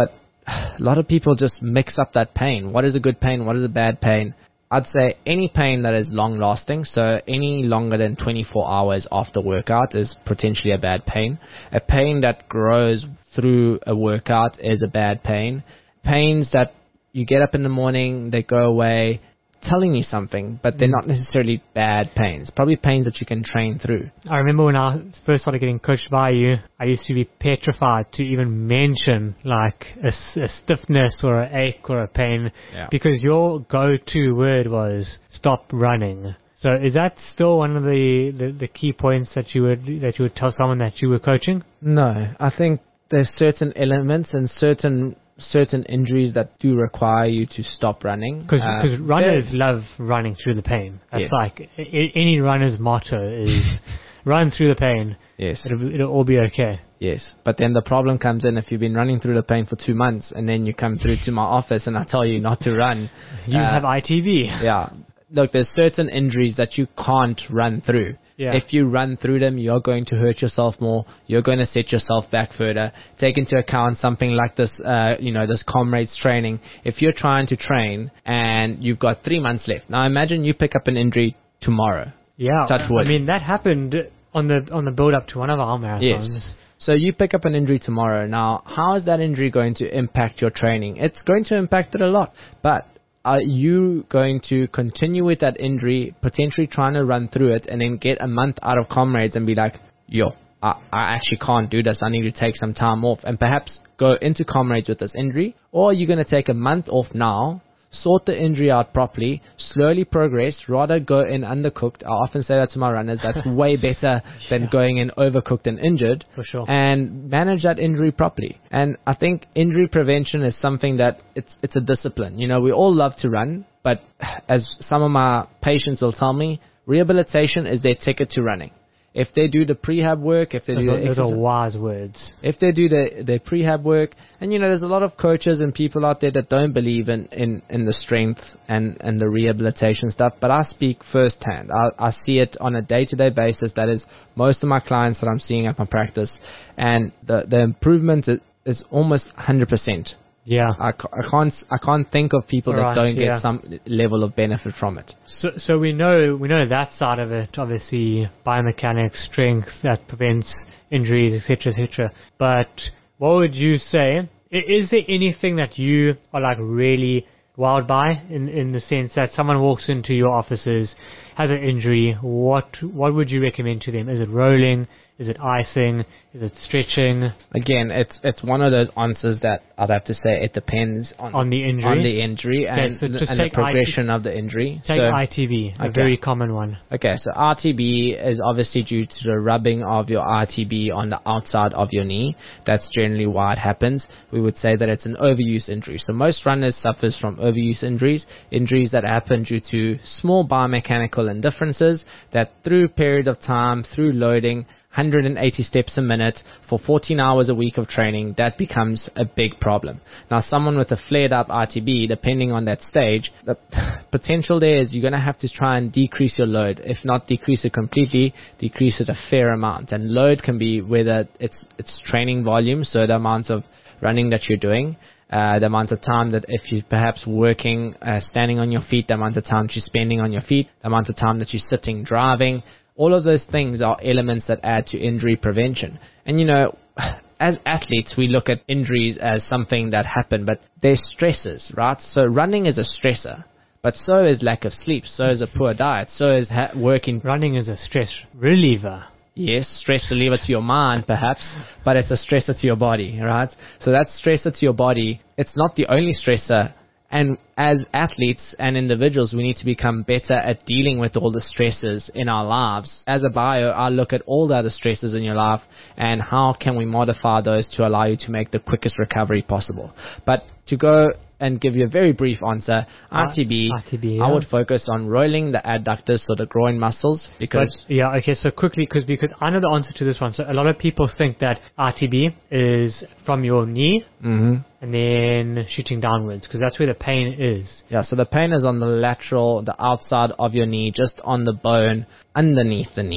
a lot of people just mix up that pain. What is a good pain? What is a bad pain? I'd say any pain that is long lasting, so any longer than twenty-four hours after workout is potentially a bad pain. A pain that grows through a workout is a bad pain. Pains that you get up in the morning, they go away, telling you something, but they're not necessarily bad pains. Probably pains that you can train through. I remember when I first started getting coached by you, I used to be petrified to even mention like a, a stiffness or an ache or a pain, Yeah. because your go-to word was stop running. So is that still one of the, the, the key points that you would that you would tell someone that you were coaching? No, I think there's certain elements and certain certain injuries that do require you to stop running. Because Uh, runners there- love running through the pain. That's Yes. like I- any runner's motto is run through the pain. Yes. It'll, it'll all be okay. Yes, but then the problem comes in if you've been running through the pain for two months and then you come through to my office and I tell you not to run. You uh, have I T B. Yeah. Look, there's certain injuries that you can't run through. Yeah. If you run through them, you're going to hurt yourself more. You're going to set yourself back further. Take into account something like this, uh, you know, this comrades training. If you're trying to train and you've got three months left, now imagine you pick up an injury tomorrow. Yeah, Touch wood. I mean that happened on the on the build up to one of our marathons. Yes. So you pick up an injury tomorrow. Now, how is that injury going to impact your training? It's going to impact it a lot. But are you going to continue with that injury, potentially trying to run through it, and then get a month out of comrades and be like, yo, I, I actually can't do this. I need to take some time off and perhaps go into comrades with this injury? Or are you going to take a month off now, sort the injury out properly, slowly progress, rather go in undercooked? I often say that to my runners. That's way better than Yeah. going in overcooked and injured. For sure. And manage that injury properly. And I think injury prevention is something that it's it's a discipline. You know, we all love to run, but as some of my patients will tell me, rehabilitation is their ticket to running. If they do the prehab work, if they Those, do are, the those are exercise, wise words. if they do the their prehab work, and you know, there's a lot of coaches and people out there that don't believe in, in, in the strength and, and the rehabilitation stuff, but I speak firsthand. I, I see it on a day-to-day basis. That is most of my clients that I'm seeing at my practice, and the, the improvement is, is almost one hundred percent. Yeah. I, ca- I can't I can't think of people Right, that don't get yeah. some level of benefit from it. So, so we know we know that side of it. Obviously, biomechanics, strength that prevents injuries, et cetera, et cetera. But what would you say? i- Is there anything that you are like really wowed by in in the sense that someone walks into your offices, has an injury? What what would you recommend to them? Is it rolling? Is it icing? Is it stretching? Again, it's it's one of those answers that I'd have to say it depends on On the injury? on the injury Okay, and, so just and the take progression of the injury. Take so, I T B, a okay. very common one. Okay, so R T B is obviously due to the rubbing of your R T B on the outside of your knee. That's generally why it happens. We would say that it's an overuse injury. So most runners suffers from overuse injuries, injuries that happen due to small biomechanical indifferences that through a period of time, through loading, one hundred eighty steps a minute for fourteen hours a week of training, that becomes a big problem. Now, someone with a flared up R T B, depending on that stage, the potential there is you're going to have to try and decrease your load. If not decrease it completely, decrease it a fair amount. And load can be whether it's it's training volume, so the amount of running that you're doing, uh, the amount of time that if you're perhaps working, uh, standing on your feet, the amount of time that you're spending on your feet, the amount of time that you're sitting, driving. All of those things are elements that add to injury prevention. And you know, as athletes, we look at injuries as something that happen, but they're stresses, right? So running is a stressor, but so is lack of sleep, so is a poor diet, so is ha- working. Running is a stress reliever. Yes, stress reliever to your mind, perhaps, but it's a stressor to your body, right? So that stressor to your body, it's not the only stressor. And as athletes and individuals, we need to become better at dealing with all the stresses in our lives. As a bio, I look at all the other stresses in your life and how can we modify those to allow you to make the quickest recovery possible. But to go and give you a very brief answer, R T B, R T B, yeah. I would focus on rolling the adductors, so the groin muscles, because But, yeah, okay, so quickly, cause, because I know the answer to this one. So a lot of people think that R T B is from your knee Mhm. and then shooting downwards, because that's where the pain is. Yeah, so the pain is on the lateral, the outside of your knee, just on the bone underneath the knee.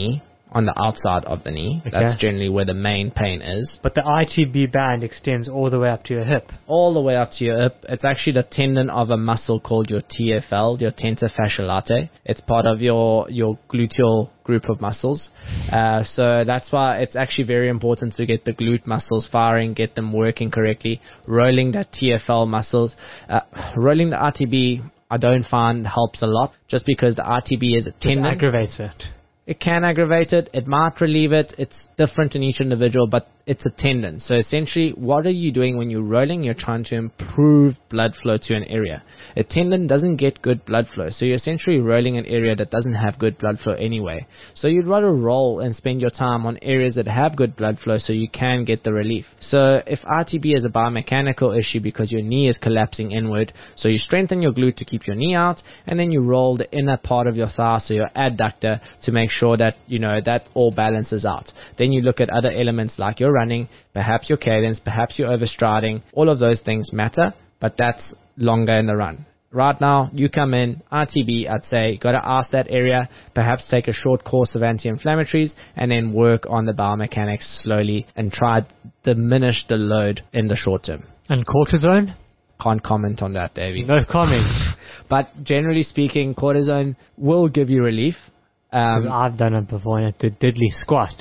on the outside of the knee. Okay. That's generally where the main pain is. But the I T B band extends all the way up to your hip. All the way up to your hip. It's actually the tendon of a muscle called your T F L, your tentor fasciae latae. It's part of your, your gluteal group of muscles. Uh, so that's why it's actually very important to get the glute muscles firing, get them working correctly, rolling that T F L muscles. Uh, rolling the I T B, I don't find helps a lot, just because the I T B is a tendon. Just aggravates it. It can aggravate it. It might relieve it. It's different in each individual, but it's a tendon. So essentially, what are you doing when you're rolling? You're trying to improve blood flow to an area. A tendon doesn't get good blood flow, so you're essentially rolling an area that doesn't have good blood flow anyway. So you'd rather roll and spend your time on areas that have good blood flow so you can get the relief. So if I T B is a biomechanical issue because your knee is collapsing inward, so you strengthen your glute to keep your knee out, and then you roll the inner part of your thigh, so your adductor, to make sure that, you know, that all balances out. Then you look at other elements like your running, perhaps your cadence, perhaps your overstriding. All of those things matter, but that's longer in the run. Right now, you come in, I T B, I'd say, got to ask that area, perhaps take a short course of anti-inflammatories, and then work on the biomechanics slowly and try to diminish the load in the short term. And cortisone? Can't comment on that, Davey. No comment. But generally speaking, cortisone will give you relief. Um, I've done it before and it did diddly squat.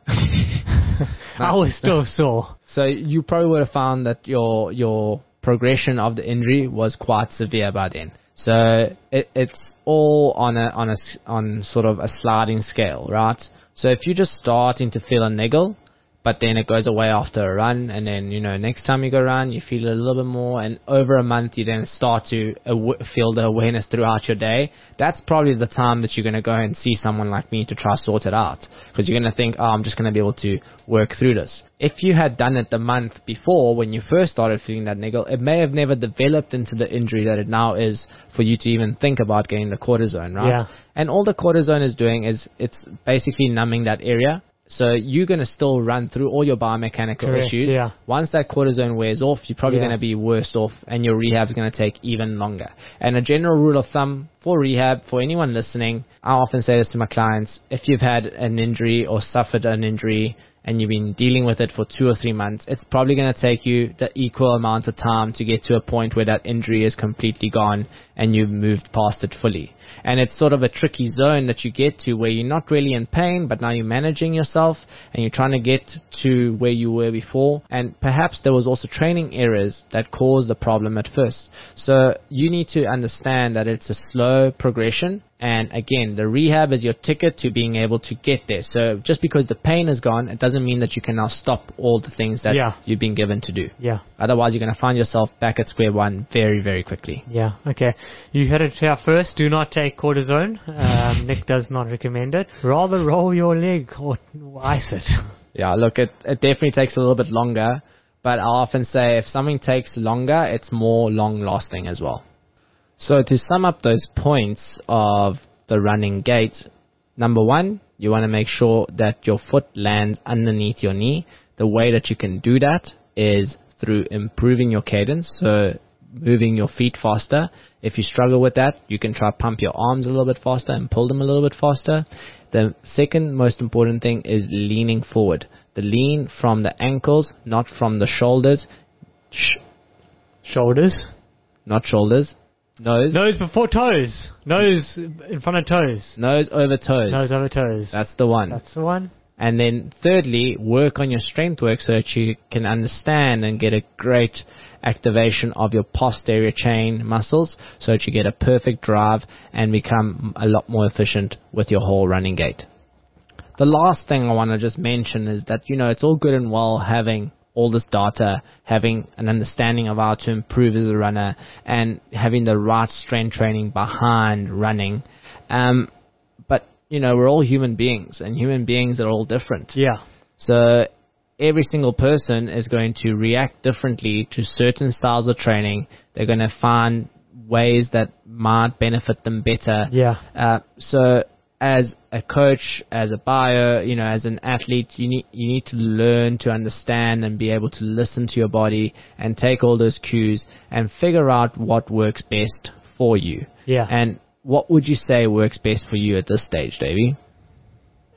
I was still sore. So you probably would have found that your your progression of the injury was quite severe by then. So it, it's all on a on a on sort of a sliding scale, right? So if you're just starting to feel a niggle, but then it goes away after a run, and then, you know, next time you go run, you feel it a little bit more, and over a month, you then start to aw- feel the awareness throughout your day. That's probably the time that you're going to go and see someone like me to try to sort it out, because you're going to think, oh, I'm just going to be able to work through this. If you had done it the month before, when you first started feeling that niggle, it may have never developed into the injury that it now is for you to even think about getting the cortisone, right? Yeah. And all the cortisone is doing is it's basically numbing that area. So you're going to still run through all your biomechanical Correct, issues. yeah. Once that cortisone wears off, you're probably Yeah. going to be worse off, and your rehab is going to take even longer. And a general rule of thumb for rehab, for anyone listening, I often say this to my clients: if you've had an injury or suffered an injury and you've been dealing with it for two or three months, it's probably going to take you the equal amount of time to get to a point where that injury is completely gone and you've moved past it fully. And it's sort of a tricky zone that you get to where you're not really in pain, but now you're managing yourself and you're trying to get to where you were before. And perhaps there was also training errors that caused the problem at first. So you need to understand that it's a slow progression. And again, the rehab is your ticket to being able to get there. So just because the pain is gone, it doesn't mean that you can now stop all the things that Yeah. you've been given to do. Yeah. Otherwise, you're going to find yourself back at square one very, very quickly. Yeah, okay. You heard it here first. Do not take cortisone. Um, Nick does not recommend it. Rather roll your leg or ice it. Yeah, look, it, it definitely takes a little bit longer, but I often say if something takes longer, it's more long-lasting as well. So to sum up those points of the running gait, number one, you want to make sure that your foot lands underneath your knee. The way that you can do that is through improving your cadence, so moving your feet faster. If you struggle with that, you can try pump your arms a little bit faster and pull them a little bit faster. The second most important thing is leaning forward. The lean from the ankles, not from the shoulders. Sh- Shoulders. not shoulders. Nose. Nose before toes. Nose in front of toes. Nose over toes. Nose over toes. That's the one. That's the one. And then thirdly, work on your strength work so that you can understand and get a great activation of your posterior chain muscles so that you get a perfect drive and become a lot more efficient with your whole running gait. The last thing I want to just mention is that, you know, it's all good and well having all this data, having an understanding of how to improve as a runner, and having the right strength training behind running. Um, but, you know, we're all human beings, and human beings are all different. Yeah. So every single person is going to react differently to certain styles of training. They're going to find ways that might benefit them better. Yeah. Uh, so as a coach, as a buyer, you know, as an athlete, you need you need to learn to understand and be able to listen to your body and take all those cues and figure out what works best for you. Yeah. And what would you say works best for you at this stage, Davey?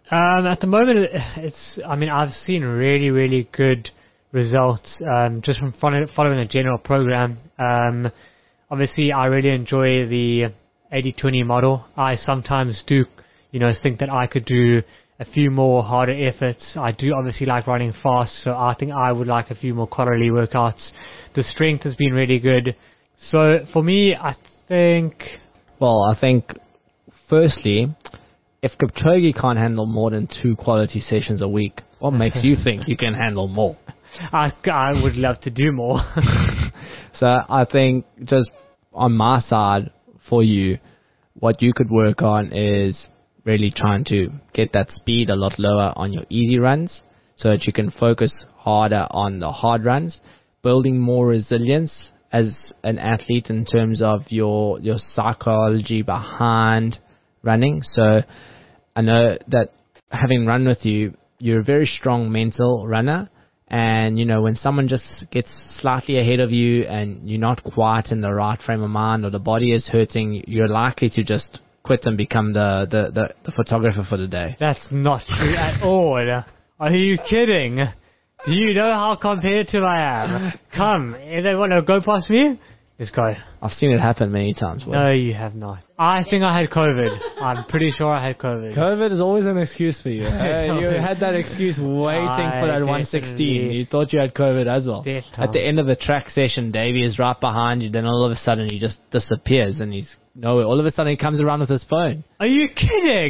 Um, at the moment, it's. I mean, I've seen really, really good results um, just from following, following the general program. Um, obviously, I really enjoy the eighty twenty model. I sometimes do, you know, think that I could do a few more harder efforts. I do obviously like running fast, so I think I would like a few more quality workouts. The strength has been really good. So for me, I think... Well, I think, firstly, if Kipchoge can't handle more than two quality sessions a week, what makes you think you can handle more? I, I would love to do more. So I think just on my side for you, what you could work on is really trying to get that speed a lot lower on your easy runs so that you can focus harder on the hard runs, building more resilience as an athlete in terms of your your psychology behind running. So I know that having run with you, you're a very strong mental runner, and you know when someone just gets slightly ahead of you and you're not quite in the right frame of mind or the body is hurting, you're likely to just quit and become the, the, the, the photographer for the day. That's not true at all. Are you kidding? Do you know how competitive I am? Come, if they want to go past me, let's go. I've seen it happen many times. Will. No, you have not. I think I had COVID. I'm pretty sure I had COVID. COVID is always an excuse for you. Uh, you had that excuse waiting I for that one sixteen. You thought you had COVID as well. At the end of the track session, Davey is right behind you. Then all of a sudden, he just disappears and he's nowhere. All of a sudden, he comes around with his phone. Are you kidding?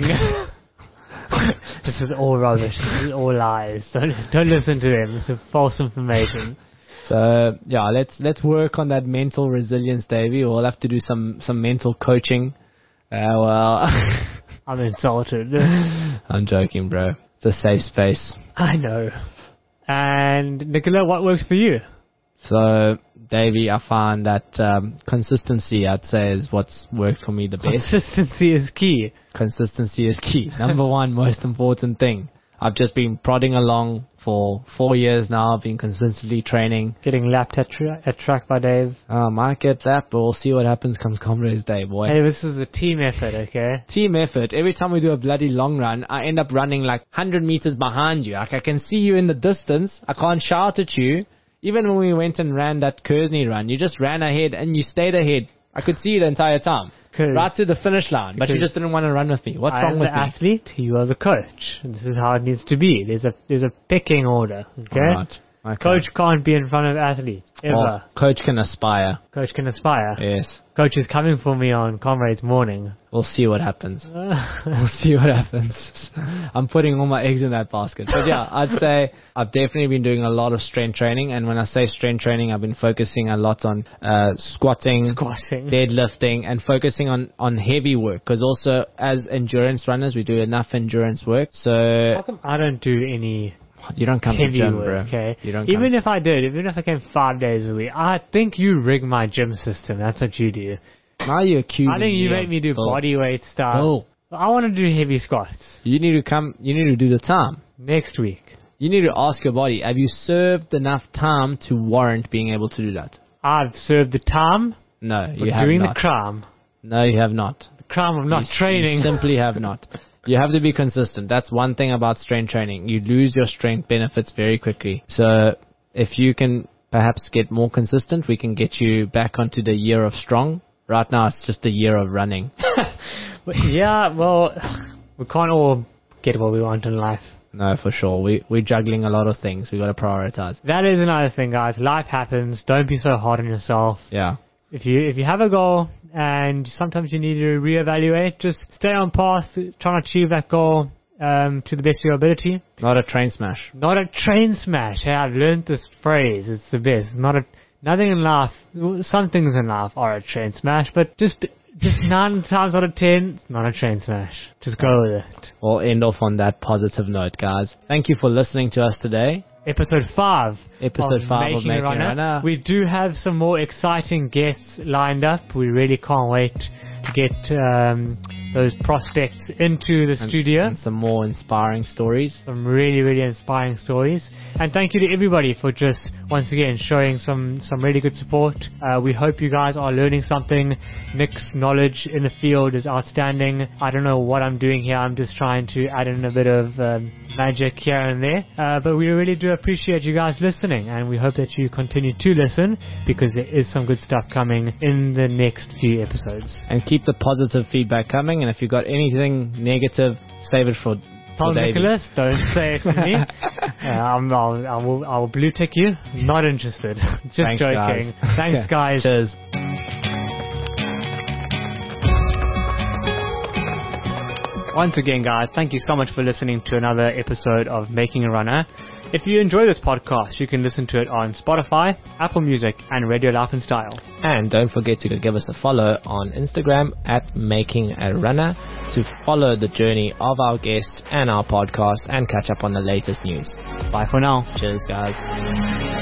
This is all rubbish. This is all lies. Don't don't listen to him. It's false information. So yeah, let's let's work on that mental resilience, Davey. We'll have to do some some mental coaching. Uh, well, I'm insulted. I'm joking, bro. It's a safe space. I know. And Nicola, what works for you? So, Davey, I find that um, consistency, I'd say, is what's worked for me the best. Consistency is key. Consistency is key. Number one most important thing. I've just been prodding along for four years now. I've been consistently training. Getting lapped at, tra- at track by Dave. I might get lapped, but we'll see what happens comes Comrades Day, boy. Hey, this is a team effort, okay? Team effort. Every time we do a bloody long run, I end up running like one hundred meters behind you. Like I can see you in the distance. I can't shout at you. Even when we went and ran that Kearney run, you just ran ahead and you stayed ahead. I could see you the entire time. Right to the finish line, but you just didn't want to run with me. What's I wrong am with the me? athlete, you are the coach. This is how it needs to be. There's a there's a picking order, okay? Right. Okay. Coach can't be in front of athlete, ever. Well, coach can aspire. Coach can aspire. Yes. Coach is coming for me on Comrades morning. We'll see what happens. We'll see what happens. I'm putting all my eggs in that basket. But yeah, I'd say I've definitely been doing a lot of strength training. And when I say strength training, I've been focusing a lot on uh, squatting, Squatting. deadlifting, and focusing on, on heavy work. Because also as endurance runners, we do enough endurance work. So How come I don't do any you don't come to heavy gym, work, bro. okay? You don't even come. if I did, even if I came five days a week, I think you rig my gym system. That's what you do. Now you're accusing I think you me make of me do bull. body weight stuff. Bull. I want to do heavy squats You need to come. You need to do the time. next week. You need to ask your body, have you served enough time to warrant being able to do that? I've served the time No, for you have doing not. the crime. No, you have not. The crime of not You s- training. You simply have not. You have to be consistent. That's one thing about strength training. You lose your strength benefits very quickly. So if you can perhaps get more consistent, we can get you back onto the year of strong. Right now, it's just a year of running. But yeah, well, we can't all get what we want in life. No, for sure. We, we're juggling a lot of things. We've got to prioritize. That is another thing, guys. Life happens. Don't be so hard on yourself. Yeah. If you if you have a goal and sometimes you need to reevaluate, just stay on path, try to achieve that goal um, to the best of your ability. Not a train smash. Not a train smash. Hey, I've learned this phrase. It's the best. Not a nothing in life. Some things in life are a train smash, but just just nine times out of ten, it's not a train smash. Just go with it. We'll end off on that positive note, guys. Thank you for listening to us today. Episode five. Episode of five Making of Making a Runner. a Runner. We do have some more exciting guests lined up. We really can't wait to get um, those prospects into the and, studio. and some more inspiring stories. Some really, really inspiring stories. And thank you to everybody for just, once again, showing some, some really good support. Uh, we hope you guys are learning something. Nick's knowledge in the field is outstanding. I don't know what I'm doing here. I'm just trying to add in a bit of um, magic here and there. Uh, but we really do appreciate you guys listening, and we hope that you continue to listen, because there is some good stuff coming in the next few episodes. And keep the positive feedback coming, and if you've got anything negative, save it for Tell for Nicholas, don't say it to me. uh, I'm, I'll, I will, I will blue tick you. Not interested. Just Thanks, joking. guys. Thanks, guys. Cheers. Once again, guys, thank you so much for listening to another episode of Making a Runner. If you enjoy this podcast, you can listen to it on Spotify, Apple Music, and Radio Life and Style. And don't forget to give us a follow on Instagram at Making a Runner to follow the journey of our guests and our podcast and catch up on the latest news. Bye for now. Cheers, guys.